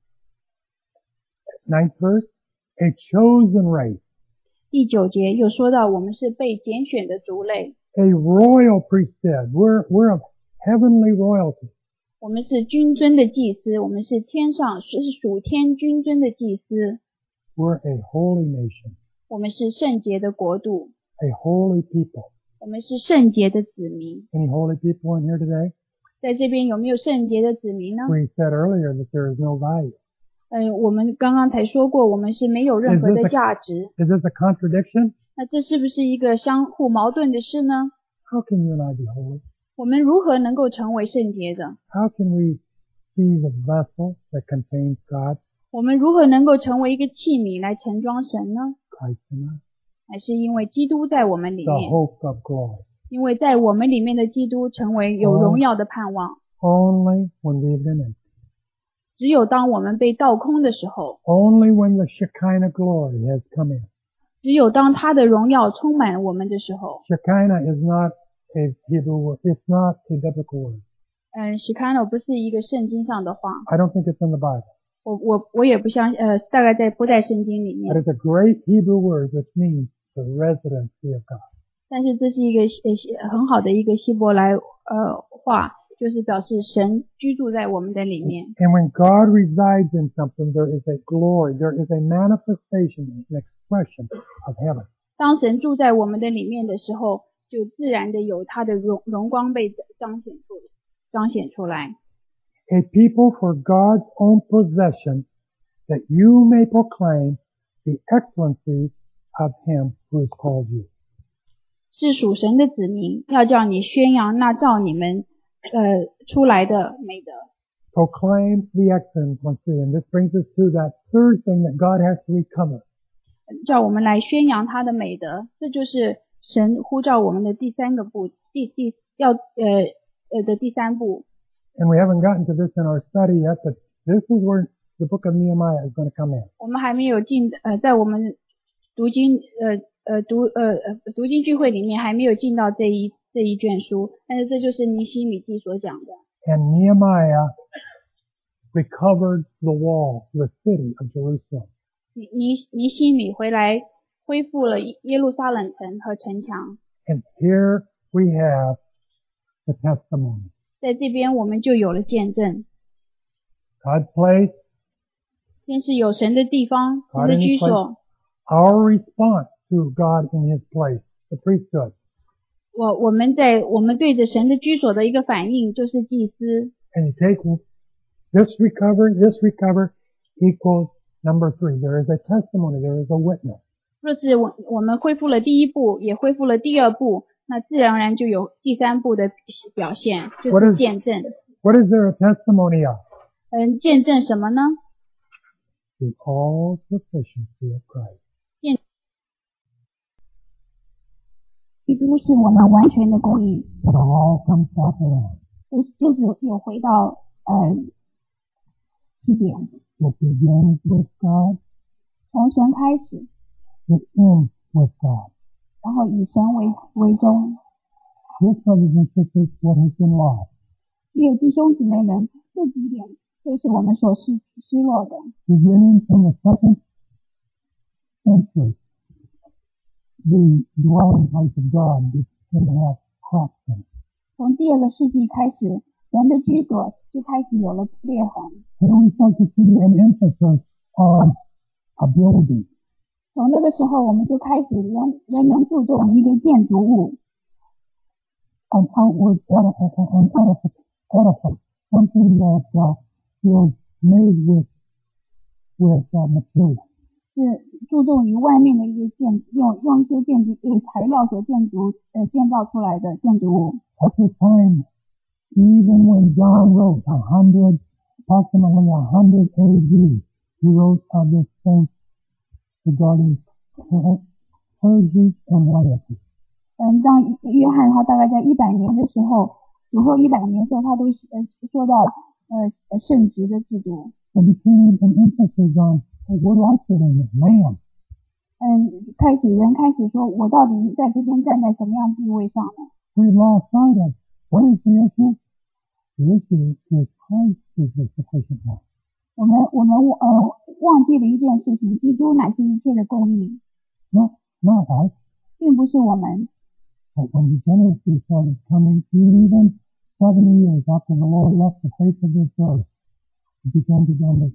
A: 9th verse, a chosen race,
B: 第9节又说到我们是被拣选的族类，
A: a royal priesthood. We're of heavenly royalty.
B: 我们是君尊的祭司，我们是属天君尊的祭司，
A: We're a holy nation,
B: 我们是圣洁的国度，
A: a holy people.
B: 我们是圣洁的子民。
A: Any holy people in here today?
B: 在这边有没有圣洁的子民呢？
A: We said earlier that there is no value.
B: 我们刚刚才说过，我们是没有任何的价值。
A: Is this a contradiction?
B: 那这是不是一个相互矛盾的事呢？
A: How can you and I be holy?
B: 我们如何能够成为圣洁的？
A: How can we be the vessel that contains God,
B: 我们如何能够成为一个器皿来盛装神呢？
A: Christ in us,
B: 还是因为基督在我们里
A: the
B: 面，
A: hope of glory?
B: 因为在我们里面的基督成为有荣耀的盼望。
A: Only when we've been empty.
B: 只有当我们被倒空的时候，
A: Only when the Shekinah glory has come in.
B: 只有当他的荣耀充满我们的时候。
A: Shekinah is not a Hebrew word. It's not a biblical word.
B: Shekinah 不是一个圣经上的话，
A: I don't think it's in the Bible.
B: 我也不相大概不在圣经里
A: But
B: 面。
A: it's a great Hebrew word which means the residency of God.
B: 但是这是一个很好的一个希伯来话，就是表示神居住在我们的里面。
A: And when God resides in something, there is a glory, there is a manifestation, an expression of heaven.
B: 当神住在我们的里面的时候，就自然的有他的荣光被彰显出来。
A: A people for God's own possession, that you may proclaim the excellencies of Him who has called you.
B: 是属神的子民，要叫你宣扬那照你们出来的美德。
A: Proclaim the excellence, let's see. And this brings us to that third thing that God has to recover.
B: 叫我们来宣扬他的美德，这就是神呼召我们的第三个步，第三步。
A: And we haven't gotten to this in our study yet, but this is where the book of Nehemiah is going to come in.
B: 我们还没有在我们读经聚会里面还没有进到这一卷书，但是这就是尼希米记所讲的。
A: And Nehemiah recovered the wall, the city of Jerusalem.
B: 尼希米回来恢复了耶路撒冷城和城墙。
A: And here we have the testimony.
B: 在这边我们就有了见证。
A: God's place.
B: 先是有神的地方，神的居所。
A: Our response to God in His place, the priesthood.
B: 我们对着神的居所的一个反应就是祭司。
A: And you take this recover equals number 3. There is a testimony, there is a witness.
B: 若是我们恢复了第一步，也恢复了第二步，那自然而然就有第三步的表现，就是见证。
A: What is there a testimony of?
B: 见证什么呢？
A: The all sufficiency of Christ.
B: 基督是我们完全的公义。
A: It all comes back around.
B: 就是有回到起点。
A: It begins with God.
B: 从神开始。
A: It ends with God.
B: 然后以神为中。
A: This, brothers and sisters, what has been lost.
B: 弟兄姊妹们，这几点就是我们所失落的。
A: Beginning from the second century, the dwelling place of God began to have cracks in it.
B: 从第二个世纪开始，人的居所就开始有了裂痕。
A: Here we start to see an emphasis on ability.
B: 从那个时候，我们就开始人们注重一个建筑物。
A: An outward edifice, something that is made with material.
B: 是注重于外面的一些用一些材料所建造出来的建筑物。
A: At the time, even when John wrote approximately 100 AD, he wrote of this thing regarding clergy and laity.
B: 当约翰他大概在100年的时候，主后100年的时候，他都说到圣职的制度。
A: There became an emphasis on what do I fit in this man?
B: 人开始说，我到底在这边站在什么样的地位上呢？
A: We lost sight of what is the issue? The issue is Christ is the sufficient one.
B: 我们忘记了一件事情，基督乃是一切的公义。
A: Not us.
B: 并不是我们。
A: But when the generously started coming, even 70 years after the Lord left the face of this earth, it began to wonder,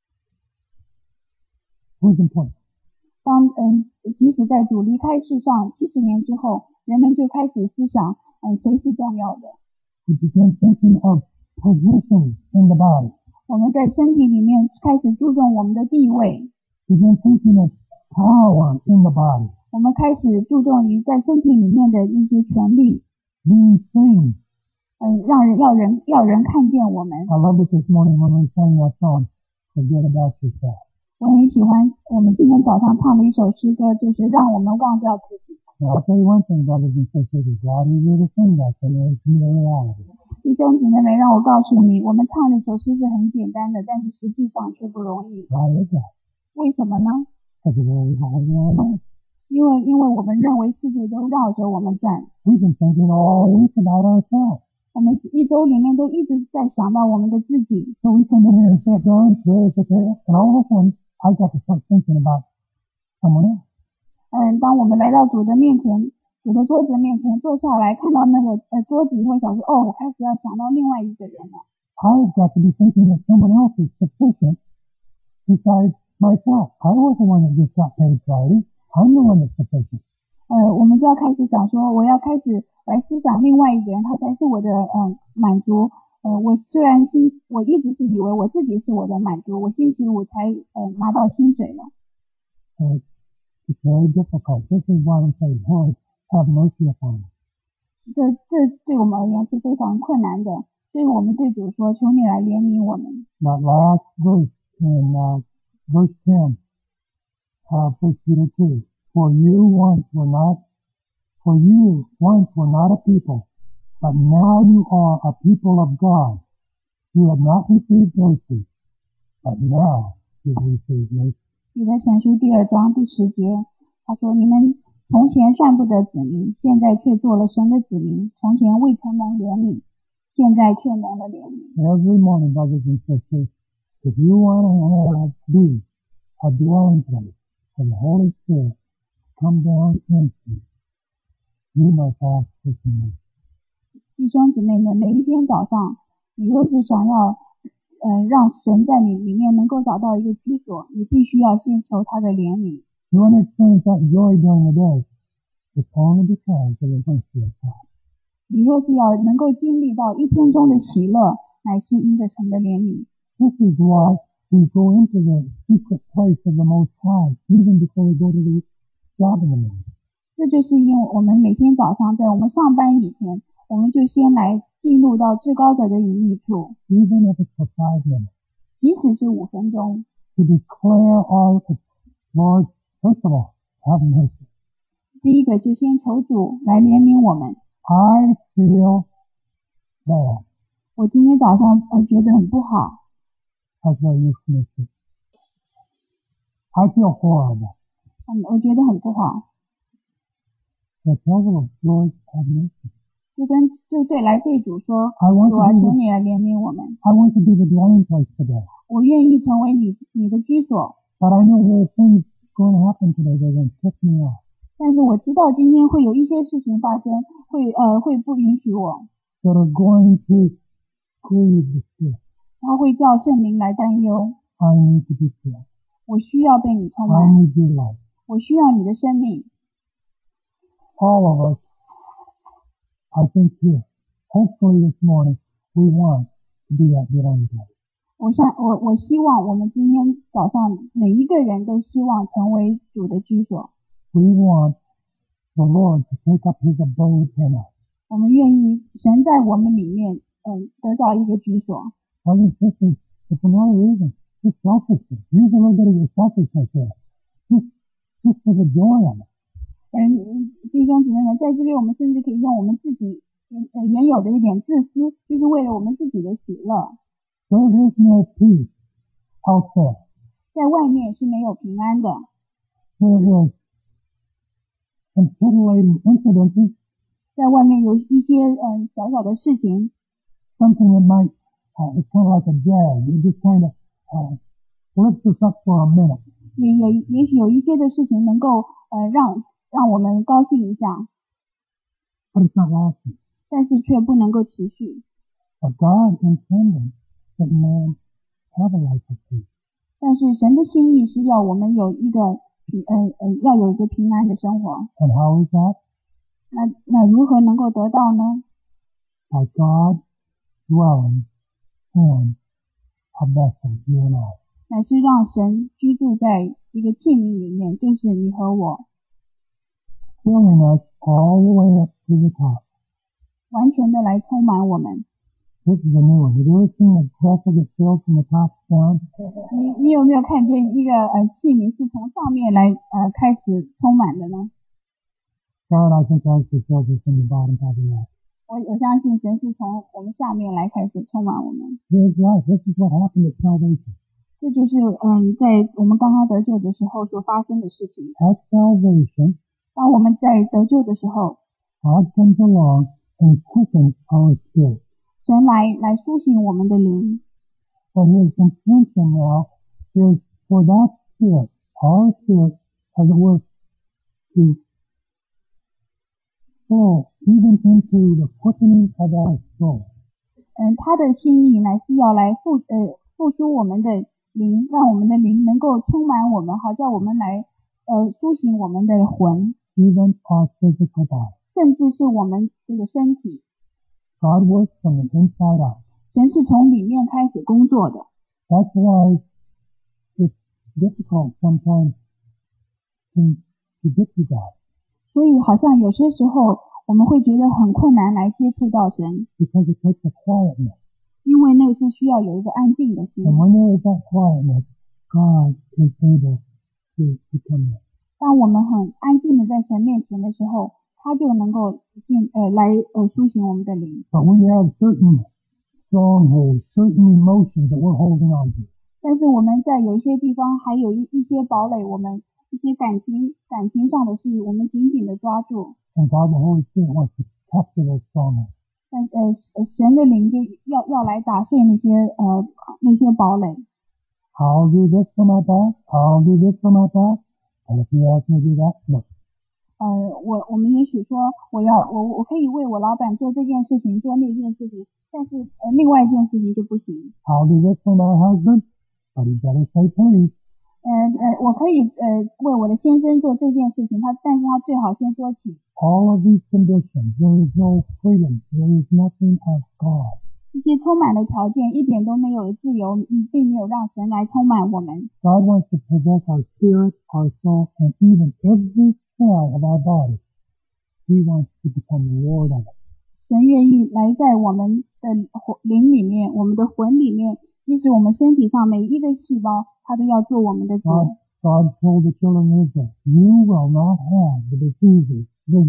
A: who's important?
B: 即使在主离开世上70年之后，人们就开始思想，谁是重要的。
A: We began thinking of position in the body.
B: 我们在身体里面开始注重我们的地位。
A: Began thinking of power in the body.
B: 我们开始注重于在身体里面的一些权利。
A: Being seen.
B: 要人看见我们。
A: I love it this morning when we sang that song, Forget About Yourself.
B: 我很喜欢我们今天早上唱的一首诗歌，就是让我们忘掉自己。
A: Now, I'll tell you one thing, brothers and sisters, it's a lot easier to sing that than it is in the reality.
B: 弟兄姊妹，让我告诉你，我们唱这首诗是很简单的，但是实际上却不容易。
A: Why is that?
B: 为什么呢？
A: Because the world revolves around us.
B: 因为我们认为世界都绕着我们转。
A: We've been thinking all week about ourselves.
B: 我们一周里面都一直在想到我们的自己。
A: So we come in here and sit down, and all of a sudden, I got to start thinking about someone else.
B: 当我们来到主的面前，主的桌子面前坐下来，看到那个桌子以后，想说，我开始要想到另外一个人了。
A: I've got to be thinking that someone else is sufficient besides myself. I was the one that just got paid Friday. I'm the one that's sufficient.
B: 我们就要开始想说，我要开始来思想另外一个人，他才是我的满足。我虽然我一直是以为我自己是我的满足，我星期五才拿到薪水了。
A: It's very difficult. This is why we say, Lord, have mercy upon us.
B: 这对我们而言是非常困难的，所以我们对主说：求你来怜悯我们。
A: That last verse in verse 10, 1 Peter 2, For you once were not a people, but now you are a people of God. You have not received mercy, but now you have received mercy.
B: 彼得前书第2章第10节，他说：你们从前算不得子民，现在却做了神的子民；从前未曾蒙怜悯，现在却蒙了怜悯。
A: Every morning, brothers and sisters, if you want to be a dwelling place for the Holy Spirit to come down into, you must ask for some mercy.
B: 弟兄姊妹们，每一天早上，你若是想要让神在你里面能够找到一个居所，你必须要先求他的怜悯。
A: You want to experience that joy during the day, it's only because of the mercy of God.
B: 你若是要能够经历到一天中的喜乐，乃是因着神的怜悯。
A: This is why we go into the secret place of the Most High, even before we go to the job in the morning.
B: 这就是因为我们每天早上在我们上班以前，我们就先来进入到至高者的隐秘处，
A: Even if it's for 5 minutes,
B: 即使是5分钟，
A: to declare our Lord, first of all, have mercy.
B: 第一个就先求主来怜悯我们。
A: I feel bad.
B: 我今天早上觉得很不好，
A: That's why you commit it. I feel horrible.
B: 我觉得很不好，
A: So tell the Lord, have mercy.
B: 就对来对主说，
A: I want
B: 主
A: to
B: 啊，
A: be
B: 求
A: the,
B: 你来怜悯我们，
A: I want to be the dwelling place today.
B: 我愿意成为你的居所。
A: But I know there are things going to happen today that are going to piss me off.
B: 但是我知道今天会有一些事情发生，会不允许我，
A: That are going to grieve the Spirit.
B: 它会叫圣灵来担忧。
A: I need to be filled.
B: 我需要被你充
A: I
B: 满，
A: need your life.
B: 我需要你的生命。
A: All of us, I think here, hopefully this morning, we want to be that dwelling place.
B: 我希望我们今天早上每一个人都希望成为主的居所。
A: We want the Lord to take up His abode in us.
B: 我们愿意神在我们里面，得到一个居所。
A: Brothers and sisters, it's another reason. Just selfishness. Use a little bit of your selfishness here. Just for the joy of it.
B: 弟兄姊妹们，在这里我们甚至可以用我们自己原有的一点自私，就是为了我们自己的喜乐。
A: There is no peace out there.
B: 在外面是没有平安的，
A: There is some titillating incidences,
B: 在外面有一些小小的事情，
A: something that might, it's kind of like a jag. It just kind of lifts us up for a minute.
B: 也许有一些的事情能够让我们高兴一下，
A: But it's not lasting.
B: 但是却不能够持续。
A: But God intended that man have a life of peace.
B: 但是神的心意是要我们有一个要有一个平安的生活。
A: And how is that?
B: 那如何能够得到呢？
A: By God dwelling in a vessel, you and I.
B: 乃是让神居住在一个器皿里面，就是你和我，
A: Filling us all the way up to the top.
B: 完全的来充满我们。
A: This is a new one. Have you ever seen a vessel get filled from the top down?
B: 你有没有看见一个器皿是从上面来开始充满的呢？
A: God, I think, actually fills us from the bottom top of that.
B: 我相信神是从我们下面来开始充满我们。
A: Here's life. This is what happened at salvation.
B: 这就是在我们刚刚得救的时候所发生的事情。
A: At salvation,
B: 当我们在得救的时候，
A: God comes along and quickens our spirit.
B: 神来苏醒我们的灵。
A: But His intention now is for that spirit, our spirit, as it were, to flow even into the quickening of our soul.
B: 他的心意乃是要来复苏我们的灵，让我们的灵能够充满我们，好叫我们来苏醒我们的魂，
A: Even our physical body.
B: 甚至是我们这个身体。
A: God works from the inside out.
B: 神是从里面开始工作的，
A: That's why it's difficult sometimes to get to God.
B: 所以好像有些时候我们会觉得很困难来接触到神，
A: because it takes a quietness.
B: 因为那个是需要有一个安静的心。
A: And when there is that quietness, God is able to come in.
B: 当我们很安静的在神面前的时候，他就能够来苏醒我们的灵。
A: But we have certain strongholds, certain emotions that we're holding on to.
B: 但是我们在有一些地方还有一些堡垒，我们一些感情上的事，我们紧紧的抓住。
A: And God, the Holy Spirit, wants to capture those strongholds.
B: 但神的灵就要来打碎那些堡垒。
A: I'll do this for my boss. I'll do this for my boss. And if he asks me to do that, look,
B: 我们也许说我可以为我老板做这件事情，做那件事情，但是另外一件事情就不行。
A: I'll do this for my husband, but he's got to say please.
B: 我可以为我的先生做这件事情，但是他最好先说请。
A: All of these conditions, there is no freedom. There is nothing of God.
B: 这些充满了条件，一点都没有自由，并没有让神来充满我们。
A: God wants to possess our spirit, our soul, and even every cell of our body. He wants to become the Lord of it.
B: 神愿意来在我们的灵里面，我们的魂里面，即使我们身体上每一个细胞，他都要做我们的主。
A: God told the children of Israel, you will not have the diseases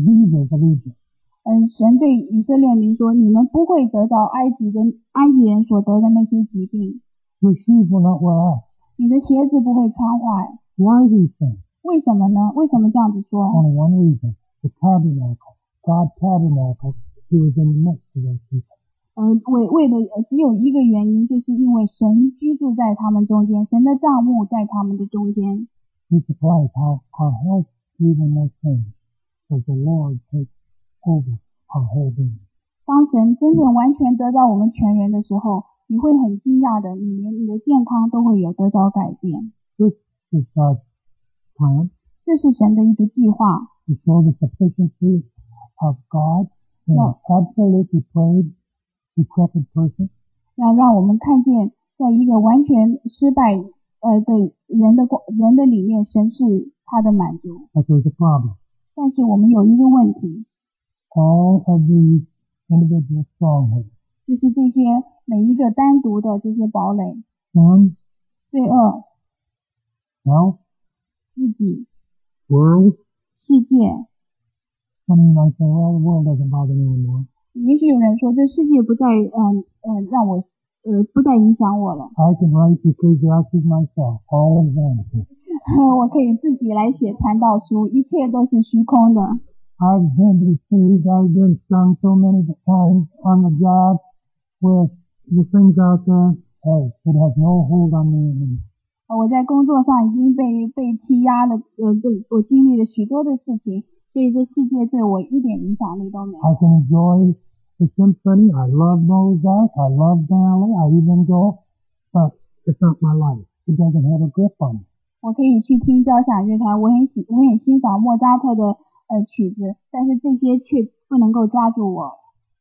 A: of Egypt.
B: 神对以色列民说，你们不会得到埃及人所得的那些疾病，
A: Your shoes will not wear out.
B: 你的鞋子不会穿坏。
A: Why these things?
B: 为什么呢？为什么这样子说？
A: Only one reason. The tabernacle. God's tabernacle. He was in the midst of those people.
B: 为的只有一个原因，就是因为神居住在他们中间，神的帐幕在他们的中间。
A: He supplies our health even more change. As the Lord takes over our whole being.
B: 当神真正完全得到我们全人的时候，你会很惊讶的，你连你的健康都会有得到改变。
A: This is God's plan
B: 这是神的一个计划，
A: to show the sufficiency of God in an absolutely depraved, decrepit person.
B: 要让我们看见，在一个完全失败的人的里面，神是他的满足。
A: But there's a problem.
B: 但是我们有一个问题，
A: All of these individual strongholds,
B: 就是这些每一个单独的这些堡垒，
A: sin,
B: 罪恶、
A: health,
B: 自己、
A: world.
B: 世界。
A: Some of you might say, well, the world doesn't bother me anymore.
B: 也许有人说，这世界不再让我不再影响我了。
A: I can write Ecclesiastes myself. All is vanity.
B: 我可以自己来写传道书，一切都是虚空的。
A: I've been deceived. I've been stung so many times on the job with the things out there. Hey, it has no hold on me anymore.
B: 我在工作上已经被欺压了，我经历了许多的事情，所以这世界对我一点影响力都没有。
A: I can enjoy the symphony. I love Mozart. I love ballet. I even go, but it's not my life. It doesn't have a grip on me.
B: 我可以去听交响乐团，我很欣赏莫扎特的曲子，但是这些却不能够抓住我。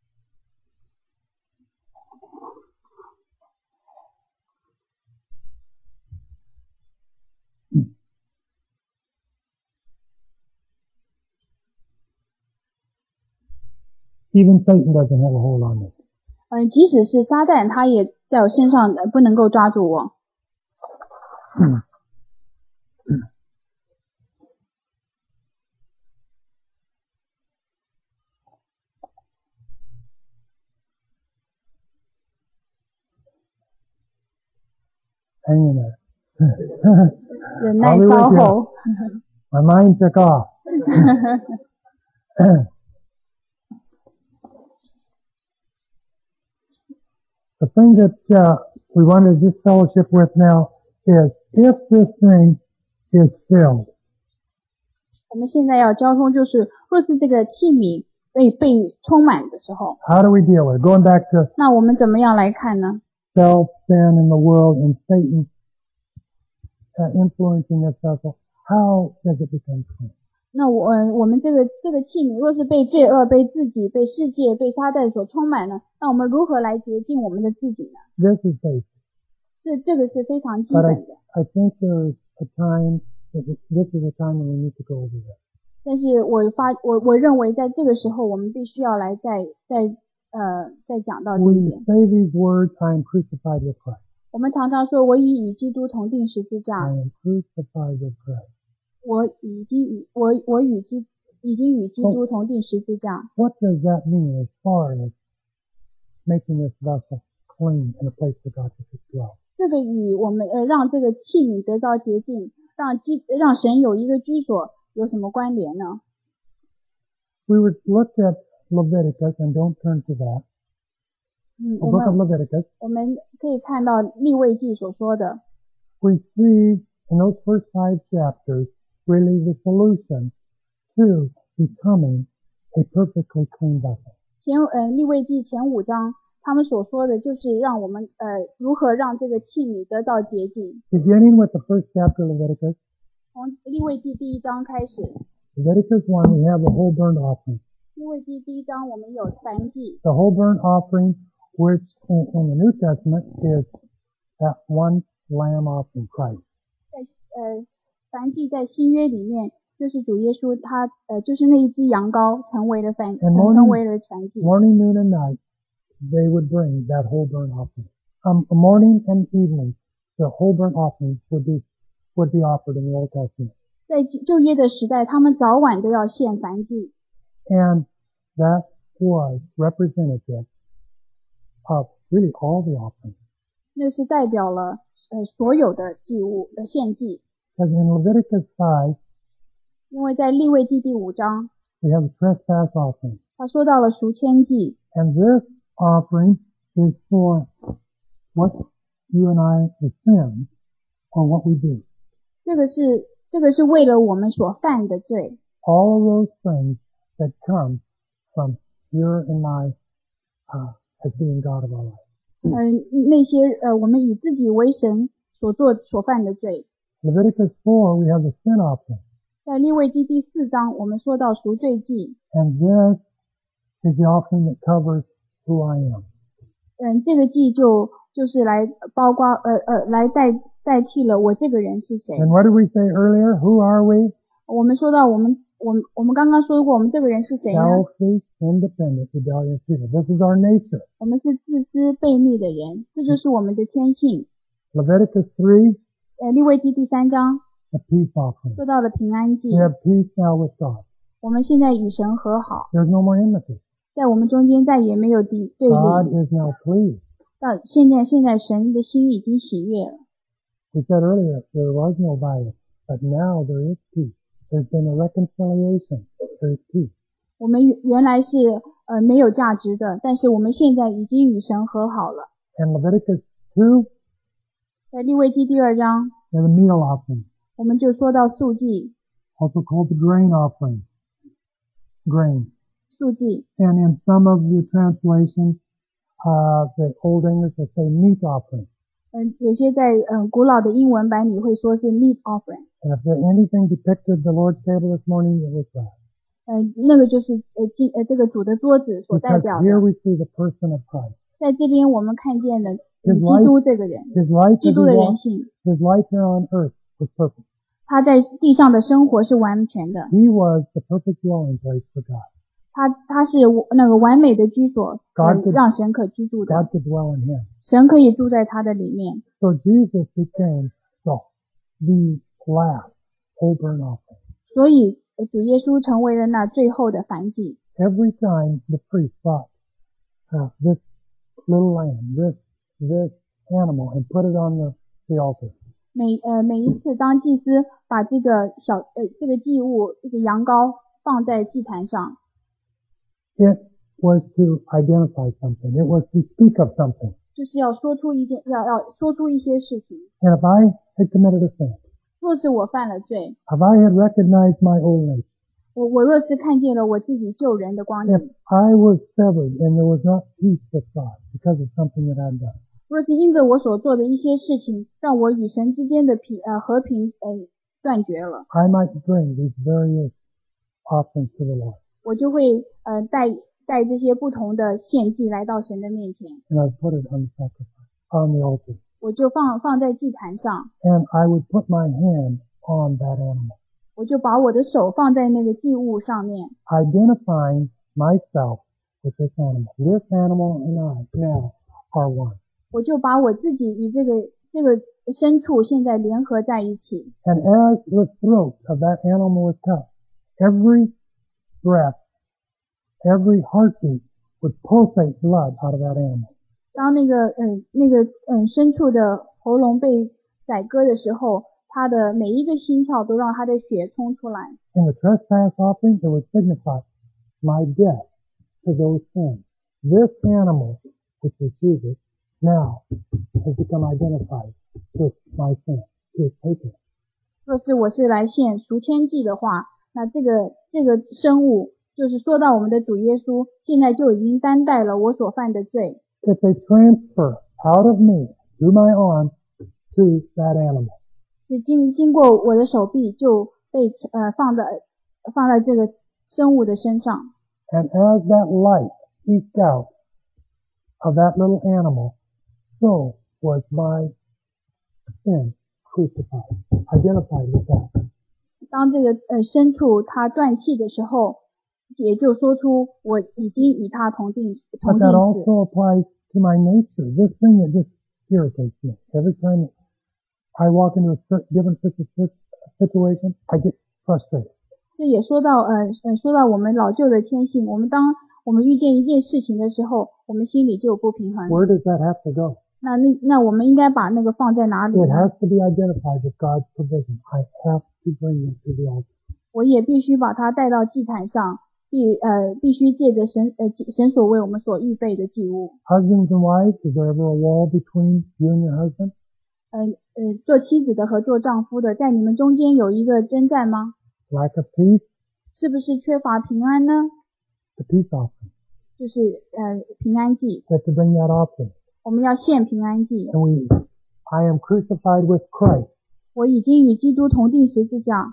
A: Even Satan doesn't have a hold on me.
B: 即使是撒旦，他也在我身上不能够抓住我。
A: Hang in there.
B: 忍耐稍后。
A: My mind took off. The thing that we want to just fellowship with now is if this thing is filled.
B: 我们现在要交通，就是若是这个器皿被充满的时候，
A: How do we deal with it? Going back to
B: 那我们怎么样来看呢？
A: self, sin in the world, and Satan influencing this vessel, how does it become clean?
B: 那我们这个器皿若是被罪恶、被自己、被世界、被撒旦所充满了，那我们如何来洁净我们的自己呢？
A: This is basic.
B: 这个是非常基
A: But
B: 本的。
A: I think there's a time, this is a time when we need to go over this.
B: 但是我认为在这个时候我们必须要来再讲到这一
A: We
B: 点。
A: say these words, I am crucified with Christ.
B: 我们常常说我已与基督同定十字
A: I
B: 架，
A: am crucified with Christ.
B: 我已经与基督同定十字架。
A: What does that mean as far as making this vessel clean and a place for God to dwell?
B: 这个与我们让这个器皿得到洁净，让神有一个居所有什么关联呢？
A: We would look at Leviticus, and don't turn to that. The
B: 我
A: book of
B: 们
A: Leviticus.
B: 我们可以看到利未记所说的，
A: We see in those first 5 chapters really the solution to becoming a perfectly clean vessel.
B: 利未记前5章，他们所说的就是让我们如何让这个器皿得到洁净。
A: Beginning with the first chapter of Leviticus,
B: 从利未记第1章开始，
A: Leviticus 1, we have the whole burnt offering.
B: 利未记第1章我们有燔祭，
A: The whole burnt offering, which in the New Testament is that one lamb offering, Christ.
B: 燔祭在新约里面就是主耶稣他就是那一只羊羔成为了燔祭。
A: Morning, noon, and night, they would bring that whole burnt offering. Morning and evening, the whole burnt offering would be offered in the Old Testament.
B: 在旧约的时代，他们早晚都要献燔祭，
A: And that was representative of really all the offerings.
B: 那是代表了所有的祭物的献祭。
A: Because in Leviticus 5,
B: 因为在利未记第5章，
A: we have a trespass offering.
B: 他说到了赎愆祭，
A: And this offering is for what you and I have sinned or what we do.
B: 这个是为了我们所犯的罪，
A: All of those things that come from your and my as being God of our life.
B: 那些我们以自己为神所犯的罪。
A: Leviticus 4, we have the sin offering.
B: 在利未记第4章，我们说到赎罪祭，
A: And this is the offering that covers who I am.
B: 这个祭就是来包括来代替了我这个人是谁。
A: And what did we say earlier? Who are we?
B: 我们说到我们刚刚说过，我们这个人是谁呢？
A: Selfish, independent, rebellious people. This is our nature.
B: 我们是自私悖逆的人，这就是我们的天性。
A: Leviticus 3,
B: 利未记第3章
A: the peace offering.
B: 说到了平安祭，
A: We have peace now with God.
B: 我们现在与神和好，
A: There's no more enmity.
B: 在我们中间再也没有对立。
A: God is now pleased.
B: 到现在神的心已经喜悦了。
A: We said earlier there was no violence, but now there is peace. There's been a reconciliation. There is peace.
B: 我们原来是没有价值的，但是我们现在已经与神和好了。
A: And Leviticus 2,
B: 在利未记第2章，
A: we have the meal offering,
B: 我们就说到素祭，
A: also called the grain offering. Grain.
B: 素祭。
A: And in some of your translations, the Old English will say meat offering.
B: 有些在古老的英文版里会说是 meat offering。
A: And if there anything depicted the Lord's table this morning, it was that.
B: 那个就是这个主的桌子所代
A: Because
B: 表
A: here
B: 的。
A: we see the person of Christ.
B: 在这边我们看见了
A: His
B: 基督这个人，
A: His life,
B: 基
A: as
B: 督
A: he
B: 的人
A: walked,
B: 性，
A: his life here on earth was perfect.
B: 他在地上的生活是完全的，
A: He was the perfect dwelling place for God.
B: 他是那个完美的居所，
A: God could-
B: 让神可居住的，
A: God could dwell in him.
B: 神可以住在他的里面。
A: So Jesus became the last whole burnt offering.
B: 所以主耶稣成为了那最后的燔祭。
A: Every time the priest brought this little lamb, this animal, and put it on the altar,
B: 每一次当祭司把这个这个祭物这个羊羔放在祭坛上，
A: it was to identify something. It was to speak of something.
B: 就是要说出一件要说出一些事情。
A: And if I had committed a sin,
B: 若是我犯了罪，
A: if I had recognized my old nature,
B: 我若是看见了我自己救人的光
A: if
B: 景，
A: I was severed and there was not peace with God because of something that I'd done,
B: 若是因着我所做的一些事情，让我与神之间的和平断绝了，
A: I might bring these various offerings to the Lord.
B: 我就会带这些不同的献祭来到神的面前，
A: And I'd put it on the sacrifice, on the altar.
B: 我就放在祭坛上，
A: And I would put my hand on that animal.
B: 我就把我的手放在那个祭物上面，
A: identifying myself with this animal. This animal and I now are one.
B: 我就把我自己与这个牲畜现在联合在一起。
A: And as the throat of that animal was touched, every breath, every heartbeat would pulsate blood out of that animal.
B: 当牲畜的喉咙被宰割的时候，它的每一个心跳都让它的血冲出来。
A: In the trespass offering, it would signify my death to those sins. This animal, which is Jesus, now has become identified with my sin. He has taken it.
B: 若是我是来献赎愆祭的话，那这个生物就是说到我们的主耶稣现在就已经担待了我所犯的罪。
A: It's a transfer out of me through my arm to that animal.
B: 是经过我的手臂就被放在这个生物的身上。
A: And as that light eked out of that little animal, so was my sin crucified, identified with that.
B: 当这个牲畜它断气的时候，也就说出我已经与它同
A: But
B: 定
A: that
B: 死。
A: also applies to my nature. This thing that just irritates me. Every time I walk into a different situation, I get frustrated.
B: 这也说到我们老旧的天性，当我们遇见一件事情的时候，我们心里就有不平衡。
A: Where does that have to go?
B: 那我们应该把那个放在哪里
A: It
B: 呢？
A: has to be identified with God's provision. I have to bring it to the altar.
B: 我也必须把它带到祭坛上，必须借着神所为我们所预备的祭物。
A: Husbands and wives, is there ever a wall between you and your husband?
B: 做妻子的和做丈夫的，在你们中间有一个征战吗？
A: Lack of peace?
B: 是不是缺乏平安呢？
A: The peace offering.
B: 就是平安祭，
A: You have to bring that offering.
B: 我们要献平安祭。
A: And I am crucified with Christ.
B: 我已经与基督同定十字架，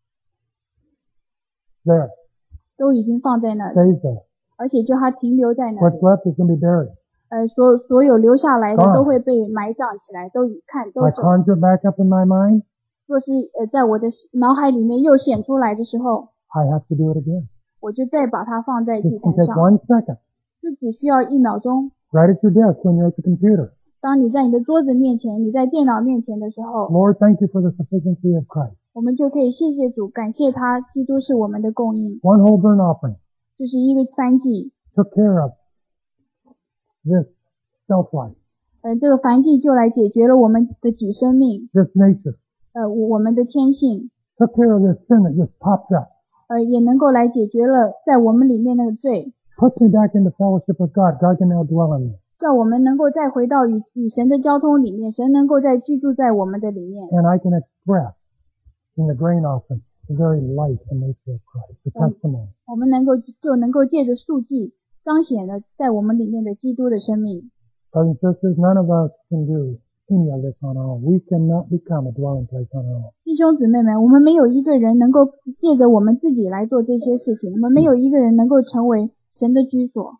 A: There.
B: 都已经放在那里，
A: Stays there.
B: 而且就它停留在那
A: What's
B: 里。
A: left is going to be buried.
B: 所有留下来的
A: Gone.
B: 都会被埋葬起来，都
A: I
B: 走。
A: conjure back up in my mind.
B: 若是在我的脑海里面又显出来的时候，
A: I have to do it again.
B: 我就再把它放在
A: This
B: 祭
A: can
B: 坛
A: take
B: 上。
A: 1 second.
B: 这只需要1秒钟。
A: Right at your desk when you're at the computer.
B: 当你在你的桌子面前，你在电脑面前的时候，
A: Lord, thank you for the sufficiency of Christ.
B: 我们就可以谢谢主，感谢他，基督是我们的供应。
A: One whole burnt offering
B: 就是一个燔祭，
A: took care of this self-life,
B: 这个燔祭就来解决了我们的己生命，
A: this nature.
B: 我们的天性，
A: Took care of this sin that just popped up.
B: 也能够来解决了在我们里面那个罪，
A: Puts me back into fellowship with God. God can now dwell in me.
B: 叫我们能够再回到与神的交通里面，神能够再居住在我们的里面。
A: And I can express in the grain offering the very life and nature of Christ, the testimony.
B: 我们能够借着素祭彰显了在我们里面的基督的生命。
A: Brothers and sisters, none of us can do any of this on our own. We cannot become a dwelling place on our own.
B: 弟兄姊妹们，我们没有一个人能够借着我们自己来做这些事情，我们没有一个人能够成为神的居所。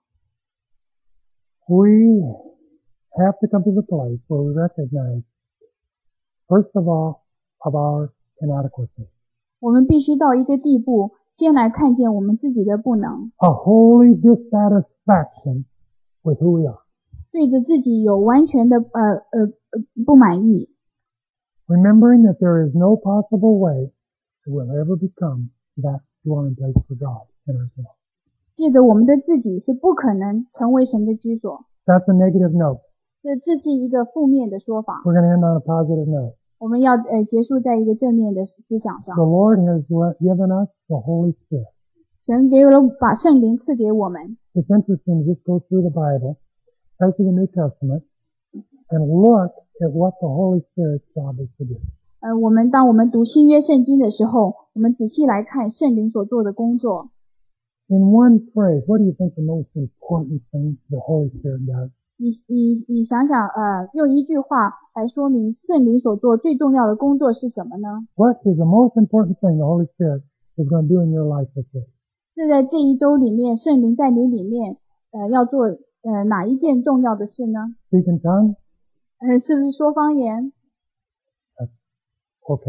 A: We have to come to the place where we recognize, first of all, of our inadequacy.
B: 我们必须到一个地步，先来看见我们自己的不能，
A: A holy dissatisfaction with who we are.
B: 对着自己有完全的不满意。
A: Remembering that there is no possible way that we'll ever become that dwelling place for God in ourselves.
B: 借着我们的自己是不可能成为神的居所。
A: That's a negative note.
B: 这是一个负面的说法。
A: We're going to end on a positive note.
B: 我们要结束在一个正面的思想上
A: The。Lord has given us the Holy Spirit.
B: 神把圣灵赐给我们。
A: It's interesting to just go through the Bible, especially the New Testament, and look at what the Holy Spirit's job is to do.
B: 当我们读新约圣经的时候，我们仔细来看圣灵所做的工作。
A: In one phrase, what do you think the most important thing the Holy Spirit does?
B: 你想想，用一句话来说明圣灵所做最重要的工作是什么呢？
A: What is the most important thing the Holy Spirit is going to do in your life this week?
B: 是在这一周里面，圣灵在你里面，要做哪一件重要的事呢？
A: Speak in tongues?
B: 是不是说方言？
A: Okay.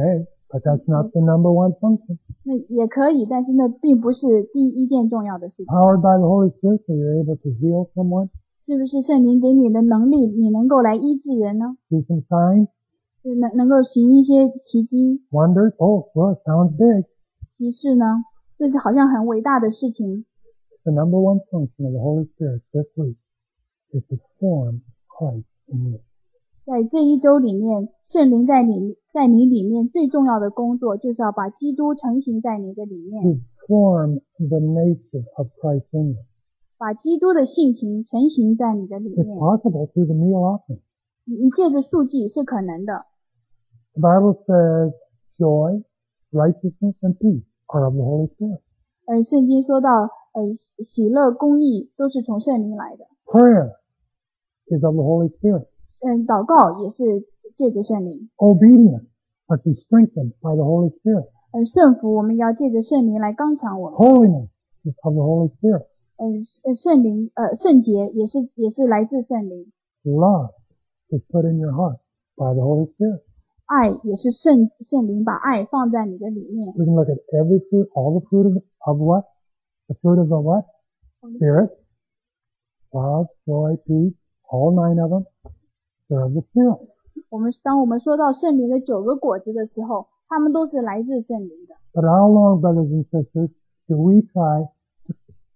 A: But that's not the number one function.
B: 那也可以，但是那并不是第一件重要的事情。
A: Powered by the Holy Spirit, so you're able to heal someone,
B: 是不是圣灵给你的能力，你能够来医治人呢？
A: do some signs,
B: 是能够行一些奇迹、
A: wonders. Oh, well, it sounds big.
B: 奇事呢？这是好像很伟大的事情。
A: The number one function of the Holy Spirit this week is to form Christ in you.
B: 在这一周里面，圣灵在你里面最重要的工作，就是要把基督成型在你的里面，
A: To form the nature of Christ in you.
B: 把基督的性情成型在你的里
A: It's
B: 面。
A: possible through the meal offering.
B: 你借着数据是可能的。
A: The Bible says joy, righteousness, and peace are of the Holy Spirit.
B: 圣经说到，喜乐、公义都是从圣灵来的。
A: Prayer is of the Holy Spirit.
B: 祷告也是借着圣灵。
A: Obedience must be strengthened by the Holy Spirit.
B: 顺服我们要借着圣灵来刚强我们。
A: Holiness is of the Holy Spirit.
B: 圣洁也是来自圣灵。
A: Love is put in your heart by the Holy Spirit.
B: 爱也是圣灵把爱放在你的里面。
A: We can look at every fruit, all the fruit of what? The fruit of the what? Spirit. Love, joy, peace, all 9 of them. They're of the Spirit.
B: 当我们说到圣灵的9个果子的时候，它们都是来自圣灵的。
A: But how long, brothers and sisters, do we try to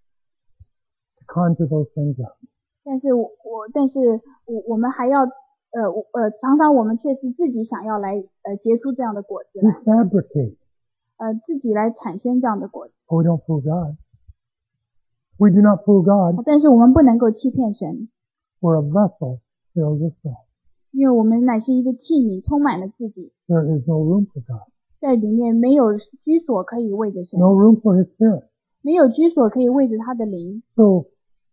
A: conjure those things up?
B: 但是我们还要常常我们却是自己想要来结出这样的果子
A: We
B: 来，
A: fabricate,
B: 自己来产生这样的果子。
A: but we don't fool God. We do not fool God.
B: 但是我们不能够欺骗神，
A: We're a vessel filled with self.
B: 因为我们乃是一个器皿，充满了自己，
A: There is no room for God.
B: 在里面没有居所可以为着神，
A: No room for His Spirit.
B: 没有居所可以为着他的灵，
A: So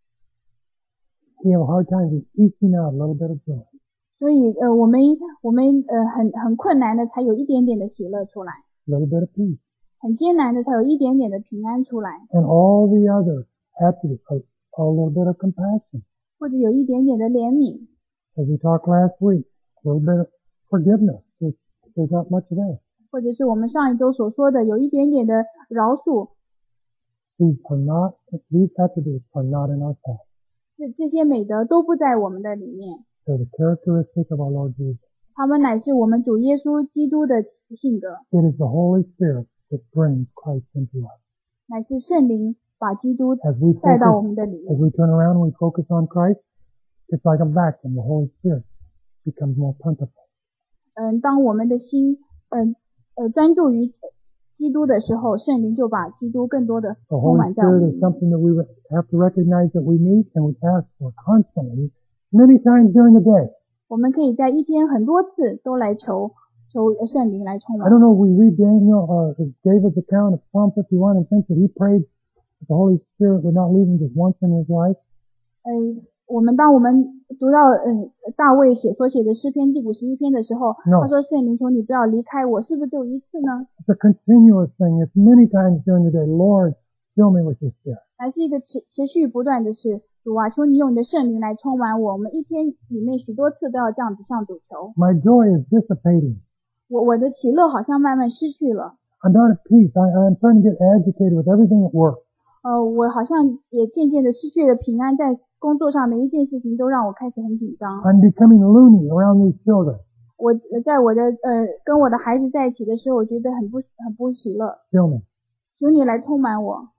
A: we have a hard time just eking out a little bit of joy,
B: 所以我们很困难的才有一点点的喜乐出来，
A: a little bit of peace,
B: 很艰难的才有一点点的平安出来，
A: and all the other attributes, a little bit of compassion.
B: 或者有一点点的怜悯，
A: As we talked last week, a little bit of forgiveness. There's not much there.
B: 或者是我们上一周所说的有一点点的饶恕，
A: These attributes are not in ourselves.
B: 这些美德都不在我们的里面，
A: They're the characteristics of our Lord Jesus.
B: 他们乃是我们主耶稣基督的性格，
A: It is the Holy Spirit that brings Christ into us.
B: 乃是圣灵把基督
A: As we
B: 带到我
A: focus,
B: 们的里
A: as
B: 面。
A: we turn around and we focus on Christ, it's like a vacuum. The Holy Spirit becomes more plentiful.
B: 当我们的心专注于基督的时候，圣灵就把基督更多的
A: The
B: 充
A: Holy
B: 满在我们
A: Spirit
B: 里
A: is
B: 面。
A: something that we have to recognize that we need and we ask for constantly, many times during the day.
B: 我们可以在一天很多次都来求圣灵来充
A: I
B: 满。
A: don't know if we read Daniel or David's account of Psalm 51 and think that he prayed that the Holy Spirit would not leave him just once in his life.
B: 当我们读到大卫所写的诗篇第51篇的时候，
A: No.
B: 他说圣灵求你不要离开我，是不是只有一次呢？
A: It's a continuous thing. It's many times during the day. Lord, fill me with your Spirit.
B: 还是一个持续不断的事。主啊，求你用你的圣灵来充满我。我们一天里面许多次都要这样子向主求。
A: My joy is dissipating.
B: 我的喜乐好像慢慢失去了。
A: I'm not at peace. I'm starting to get agitated with everything at work.
B: 我好像也渐渐的失去了平安，在工作上每一件事情都让我开始很紧张。
A: I'm becoming loony around these children.
B: 我在我的跟我的孩子在一起的时候，我觉得很不喜乐。
A: Fill me.
B: 求你来充满我，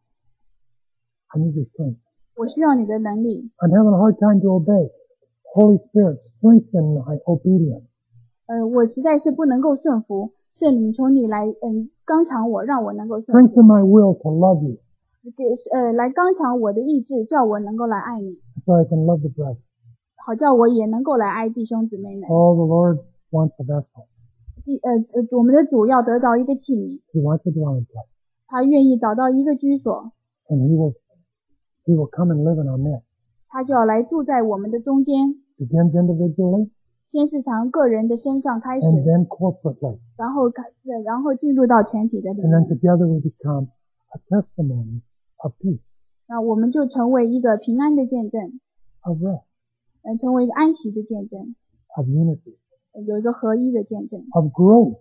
A: I need your strength.
B: 我需要你的能力。
A: I'm having a hard time to obey. Holy Spirit, strengthen my obedience.
B: 我实在是不能够顺服。圣灵，求你来刚强我，让我能够顺服。
A: Strengthen my will to love you
B: 来刚强我的意志，叫我能够来爱你，
A: so I can love the brethren.
B: 好叫我也能够来爱弟兄姊妹们。
A: Oh, the Lord wants a vessel.
B: 我们的主要得着一个器皿，
A: He wants a dwelling place.
B: 他愿意找到一个居所，
A: And He will come and live in our midst.
B: 他就要来住在我们的中间。
A: Begins individually
B: 先是从个人的身上开始，
A: and then corporately.
B: 然后进入到全体的里
A: And then
B: 面，
A: together we become a testimony of peace,
B: 那我们就成为一个平安的见证，
A: of rest,
B: 成为一个安息的见证，
A: of unity,
B: 有一个合一的见证，
A: of growth.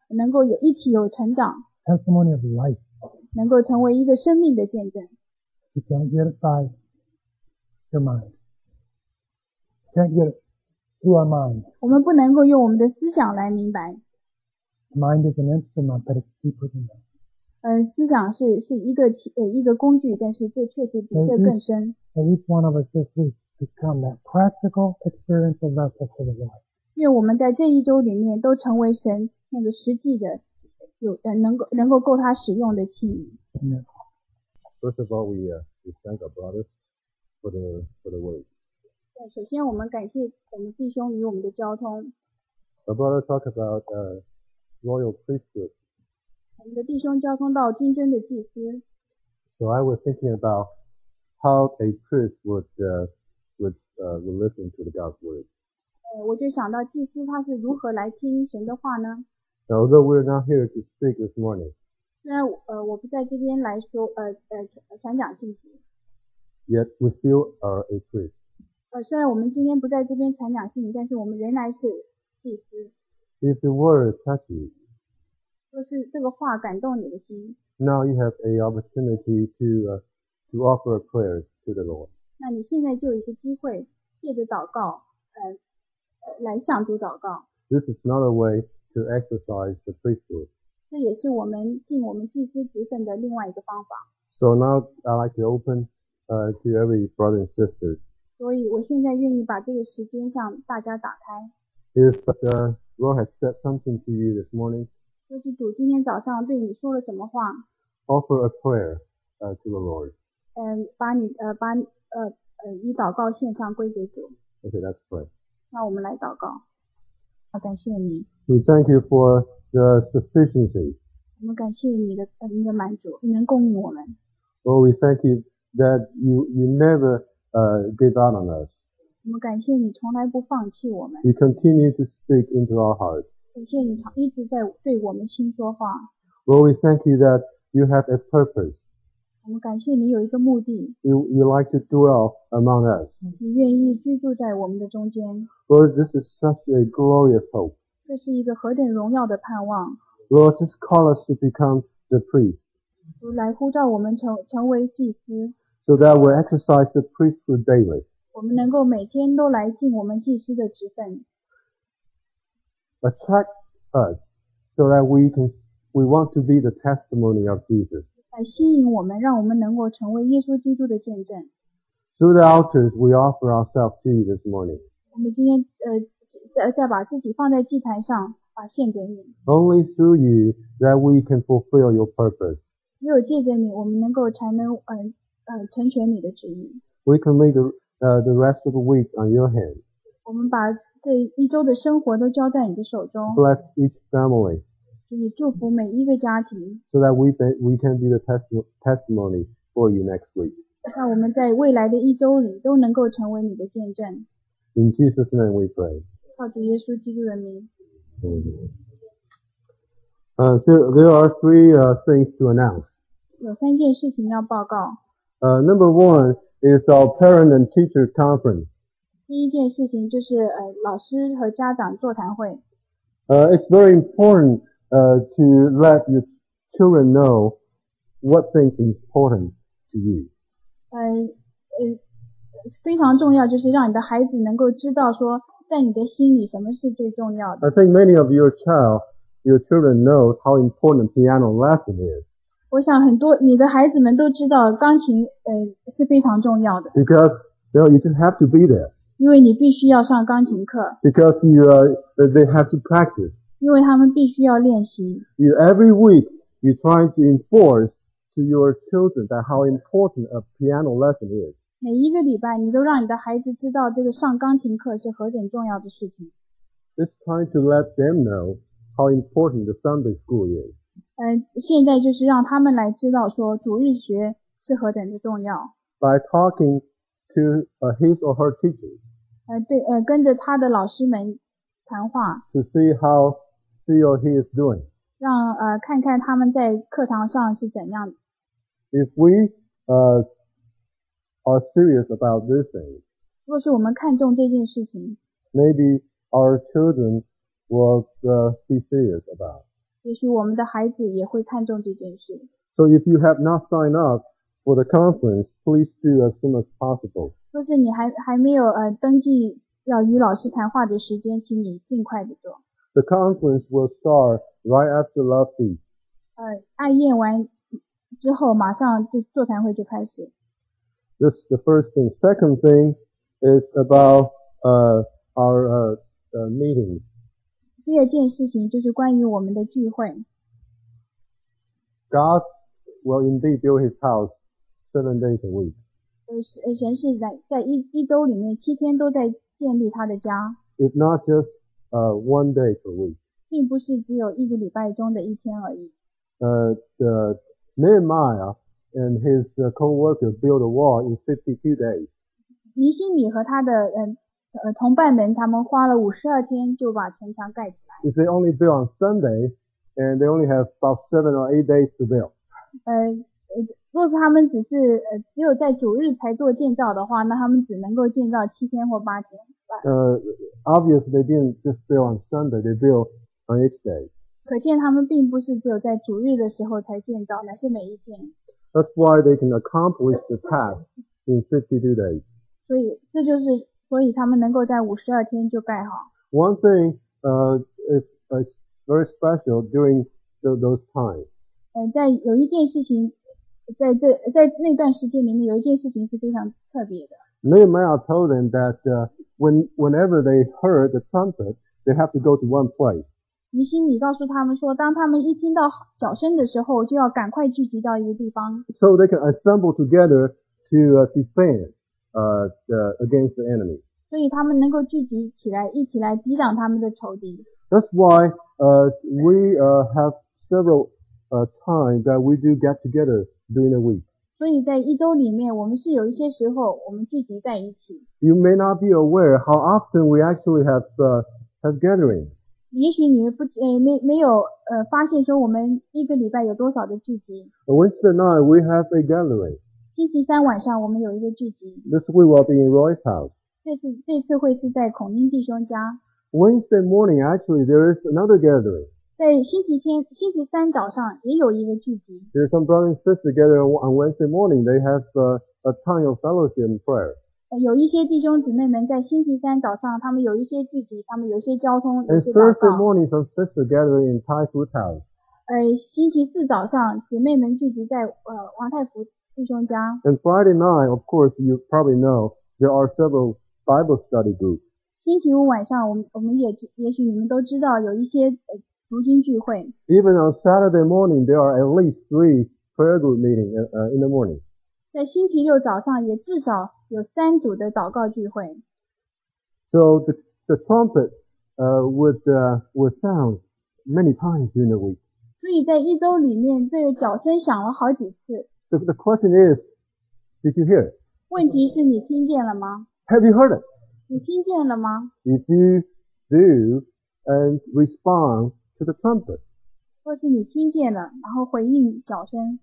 B: 能够一起有成长，
A: testimony of life.
B: 能够成为一个生命的见证。
A: You can't get it by your mind. You can't get it through our mind.
B: 我们不能够用我们的思想来明白，
A: Mind is an instrument, but it's deeper than that.
B: 思想是一个工具，但是这确实比这更深。
A: May each one of us this week become that practical, experiential vessel for the Lord.
B: 愿我们在这一周里面都成为神那个实际的能够够他使用的器皿。
A: Amen.
C: First of all, we thank our brothers for the word.
B: 首先我们感谢我们弟兄与我们的交通。
C: Our brother talked about royal priesthood.
B: 我们的弟兄交通到君尊的祭司，
C: So I was thinking about how a priest would listen to the God's word.
B: 我就想到祭司他是如何来听神的话呢？
C: Now, although we're not here to speak this morning,
B: 虽然我不在这边来说传讲信息，
C: yet we still are a priest.
B: 虽然我们今天不在这边传讲信息，但是我们仍然是祭司。
C: If the word touches you,
B: 就是这个话感动你的心，
C: now you have a opportunity to offer a prayer to the Lord.
B: 那你现在就有一个机会借着祷告，来向主祷告。
C: This is another way to exercise the priesthood.
B: 这也是我们尽我们祭司职分的另外一个方法。
C: So now I'd like to open to every brother and sisters.
B: 所以我现在愿意把这个时间向大家打开。
C: If the Lord has said something to you this morning,
B: 就是主今天早上对你说了什么话，
C: offer a prayer to the Lord.
B: 以祷告献上归给主。
C: Okay, let's pray.
B: 那我们来祷告。感谢你，
C: We thank you for the sufficiency.
B: 我们感谢你的满足，你能供应我们。
C: Lord, we thank you that you never give out on us.
B: 我们感谢你从来不放弃我们，
C: You continue to speak into our hearts.
B: 感谢你一直在对我们心说话。
C: Lord, we thank you that you have a purpose.
B: 我们感谢你有一个目的，
C: You like to dwell among us.
B: 你愿意居住在我们的中间。
C: Lord, this is such a glorious hope.
B: 这是一个何等荣耀的盼望！
C: Lord, just call us to become the priest
B: 主来呼召我们成为祭司，
C: so that we exercise the priesthood daily.
B: 我们能够每天都来尽我们祭司的职分。
C: Attract us so that we want to be the testimony of Jesus.
B: 来吸引我们，让我们能够成为耶稣基督的见证。
C: Through the altars, we offer ourselves to you this morning.
B: 我们今天再把自己放在祭坛上，把献给你。
C: Only through you that we can fulfill your purpose.
B: 只有借着你，我们才能成全你的旨意。
C: We commit the rest of the week on your hand.
B: 我们把这一周的生活都交在你的手中，
C: Bless each family
B: 你祝福每一个家庭，
C: so that we can be the testimony for you next week.
B: 让我们在未来的一周里都能够成为你的见证。
C: In Jesus' name we pray.
B: 靠主耶稣基督的名。
C: Amen. So there are three things to announce.
B: 有3件事情要报告。
C: Number one is our parent and teacher conference.
B: 第一件事情就是老师和家长座谈会。
C: It's very important to let your children know what things is important to you.
B: 非常重要，就是让你的孩子能够知道说，在你的心里什么是最重要的。
C: I think many of your children knows how important piano lesson is
B: 我想很多你的孩子们都知道钢琴是非常重要的，
C: because you just have to be there
B: 因为你必须要上钢琴课，
C: because they have to practice.
B: 因为他们必须要练习。
C: Every week you try to enforce to your children that how important a piano lesson is.
B: 每一个礼拜你都让你的孩子知道这个上钢琴课是何等重要的事情。
C: It's time to let them know how important the Sunday school is.
B: 现在就是让他们来知道说主日学是何等的重要。
C: By talking to his or her teachers
B: 跟着他的老师们谈话，
C: to see how she or he is doing.
B: 让看看他们在课堂上是怎样的。
C: If we are serious about this thing,
B: 如果是我们看重这件事情，
C: maybe our children will be serious about.
B: 也许我们的孩子也会看重这件事。
C: So if you have not signed up for the conference, please do as soon as possible.
B: 若是你还没有登记要与老师谈话的时间，请你尽快的做。
C: The conference will start right after Love Feast.
B: 爱宴完之后，马上这座谈会就开始。
C: This is the first thing. Second thing is about our meetings.
B: 第二件事情就是关于我们的聚会。
C: God will indeed build His house 7 days a week.
B: 神是在一周里面7天都在建立他的家。
C: It's not just one day per week.
B: 并不是只有一个礼拜中的一天而已。
C: Nehemiah and his co-workers built a wall in 52 days.
B: 尼希米和他的同伴们，他们花了52天就把城墙盖起来。
C: If they only build on Sunday, and they only have about 7 or 8 days to build.
B: 若是他们只有在主日才做建造的话，那他们只能够建造7天或8天。
C: Obviously, they didn't just build on Sunday; they built on each day.
B: 可见他们并不是只有在主日的时候才建造，乃是每一天。
C: That's why they can accomplish the task in 52 days.
B: 所以他们能够在52天就盖好。
C: One thing is very special during those times.
B: 在有一件事情，在那段时间里面，有一件事情是非常特别的。
C: Nehemiah told them that whenever they heard the trumpet, they have to go to one place.
B: 尼希米告诉他们说，当他们一听到角声的时候，就要赶快聚集到一个地方。
C: So they can assemble together to defend against the enemy.
B: 所以他们能够聚集起来，一起来抵挡他们的仇敌。
C: That's why we have several times that we do get together during the week.
B: 所以在一周里面，我们是有一些时候我们聚集在一起。
C: You may not be aware how often we actually have gathering.
B: 也许你没有发现说我们一个礼拜有多少的聚集。
C: Wednesday night we have a gathering.
B: 星期三晚上我们有一个聚集。
C: This week will be in Roy's house.
B: 这次会是在孔英弟兄家。
C: Wednesday morning actually there is another gathering.
B: 在星期三早上也有一个聚集。
C: There are some brothers and sisters together on Wednesday morning. They have a time of fellowship and prayer.
B: 有一些弟兄姊妹们在星期三早上，他们有一些聚集，他们有一些交通，有
C: And
B: 些祷
C: Thursday
B: 告。
C: morning some sisters gather in Tai Fu's house.
B: 星期四早上，姊妹们聚集在王太福弟兄家。
C: And Friday night, of course, you probably know there are several Bible study groups.
B: 星期五晚上，我们也许你们都知道有一些读经聚会。
C: Even on Saturday morning, there are at least 3 prayer group meetings in the morning.
B: 在星期六早上也至少有3组的祷告聚会。
C: So the trumpet would sound many times during the week.
B: 所以在一周里面，这个角声响了好几次。
C: The question is, did you hear it?
B: 问题是你听见了吗？
C: Have you heard it?
B: 你听见了吗？
C: If you do and respond to the trumpet.
B: 或是你听见了，然后回应角声。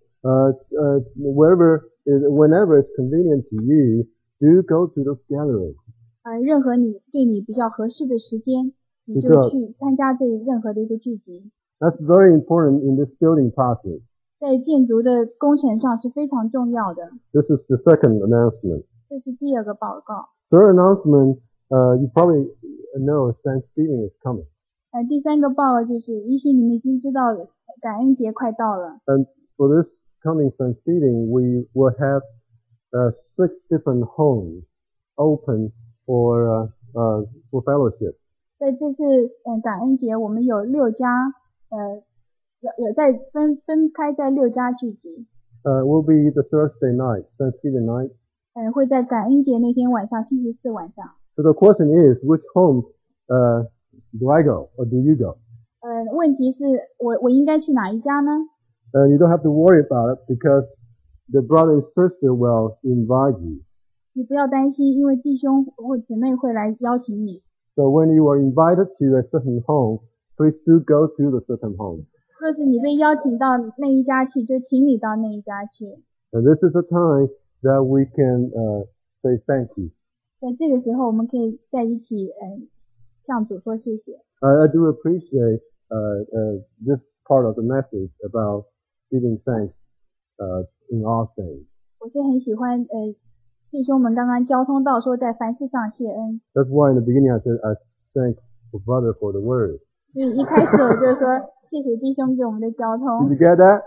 C: Whenever it's convenient to you, do go to those gatherings.
B: 任何对你比较合适的时间，你就去参加这任何的一个聚集。
C: That's very important in this building process.
B: 在建筑的工程上是非常重要的。
C: This is the second announcement.
B: 这是第二个报告。
C: Third announcement, you probably know Thanksgiving is coming.
B: 第三个报告就是，也许你们已经知道感恩节快到了。
C: And for this coming Thanksgiving, we will have 6 different homes open for fellowship.
B: 在这次感恩节，我们有6家有在分开在6家聚集。
C: Will be the Thursday night, Thanksgiving night.
B: 会在感恩节那天晚上，星期四晚上。
C: So the question is, which home do I go or do you go?
B: 问题是我应该去哪一家呢？
C: You don't have to worry about it because the brother and sister will invite you.
B: 你不要担心，因为弟兄或姊妹会来邀请你。
C: So when you are invited to a certain home, please do go to the certain home.
B: 若是你被邀请到那一家去，就请你到那一家去。
C: And this is a time that we can say thank you.
B: 在这个时候，我们可以在一起向主说谢谢。
C: I do appreciate part of the message about giving thanks in all things.
B: 我是很喜欢弟兄们刚刚交通到说在凡事上谢恩，
C: That's why in the beginning I said I thank the brother for the word.
B: 所以一开始我就说谢谢弟兄给我们的交
C: Did
B: 通
C: you。get that?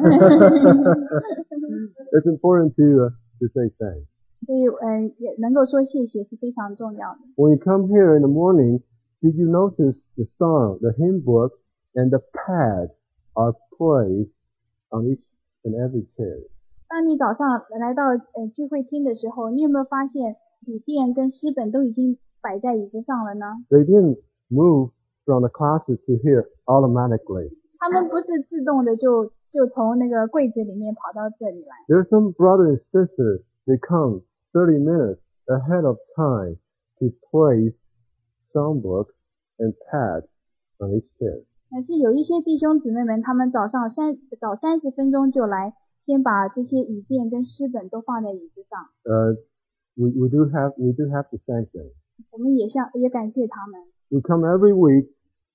C: It's important to say thanks.
B: 所以也能够说谢谢是非常重要的。
C: When you come here in the morning, did you notice the song, the hymn book, and the pad are placed on each and every chair?
B: 当你早上来到聚会厅的时候，你有没有发现笔电跟诗本都已经摆在椅子上了呢？
C: They didn't move from the closet to here automatically.
B: 他们不是自动的就从那个柜子里面跑到这里来。
C: There's some brother and sister, they come 30 minutes ahead of time to place songbook and pad on each chair.
B: 但是有一些弟兄姊妹们，他们早早30分钟就来，先把这些椅垫跟诗本都放在椅子上。
C: We do have to thank them.
B: 我们也感谢他们。
C: We come every week.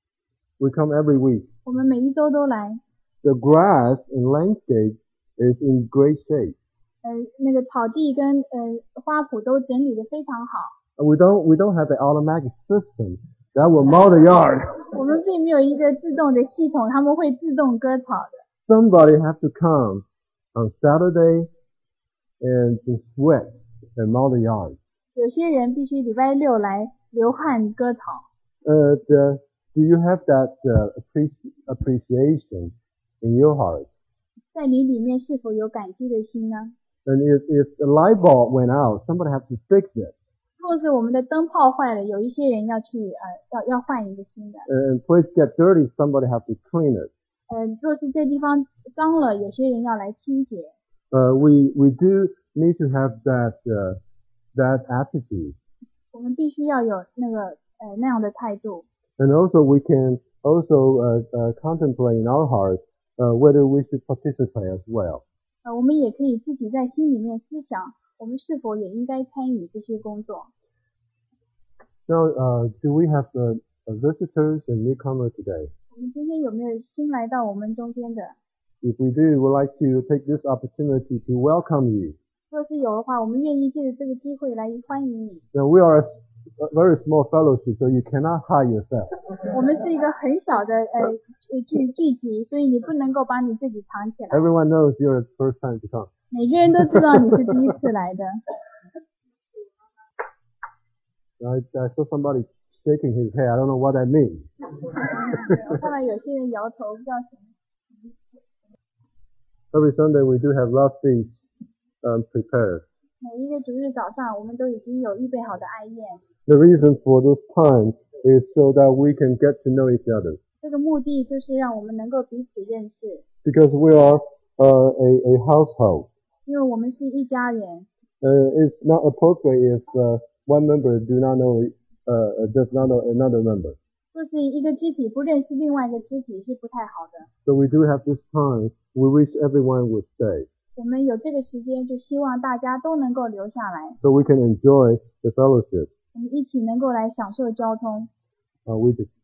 B: 我们每一周都来。
C: The grass and landscape is in great shape.
B: 那个草地跟花圃都整理得非常好。
C: We don't have an automatic system that will mow the yard.
B: 我们并没有一个自动的系统，他们会自动割草的。
C: Somebody have to come on Saturday and to sweat and mow the yard.
B: 有些人必须礼拜六来流汗割草。
C: Do you have that appreciation in your heart?
B: 在你里面是否有感激的心呢？
C: And if the light bulb went out, somebody have to fix it.
B: 若是我们的灯泡坏了，有一些人要去要换一个新的。
C: And place get dirty, somebody have to clean it.
B: 若是这地方脏了，有些人要来清洁。
C: We do need to have that attitude.
B: 我们必须要有那样的态度。
C: And also we can also contemplate in our heart whether we should participate as well.
B: 我们也可以自己在心里面思想，我们是否也应该参与这些工作。
C: Now, do we have visitors and newcomers today?
B: 我们今天有没有新来到我们中间的？
C: If we do, we'd like to take this opportunity to welcome you.
B: 若是有的话，我们愿意借着这个机会来欢迎你。
C: Now, we are a very small fellowship, so you cannot hide yourself.
B: 我们是一个很小的聚集，所以你不能够把你自己藏起来。
C: Everyone knows you're the first time to come.
B: 每个人都知道你是第一次来的。
C: I saw somebody shaking his head. I don't know what that means.
B: 我看到有些人摇头，不知道什么。
C: Every Sunday we do have love feasts prepared.
B: 每一个主日早上，我们都已经有预备好的爱宴。
C: The reason for this time is so that we can get to know each other.
B: 这个目的就是让我们能够彼此认识，
C: Because we are a household.
B: 因为我们是一家人。
C: It's not appropriate if one member does not know another member.
B: 若是一个肢体不认识另外一个肢体是不太好的。
C: So we do have this time. We wish everyone would stay
B: 我们有这个时间，就希望大家都能够留下来，
C: so we can enjoy the fellowship.
B: 我们一起能够来享受交通。
C: We just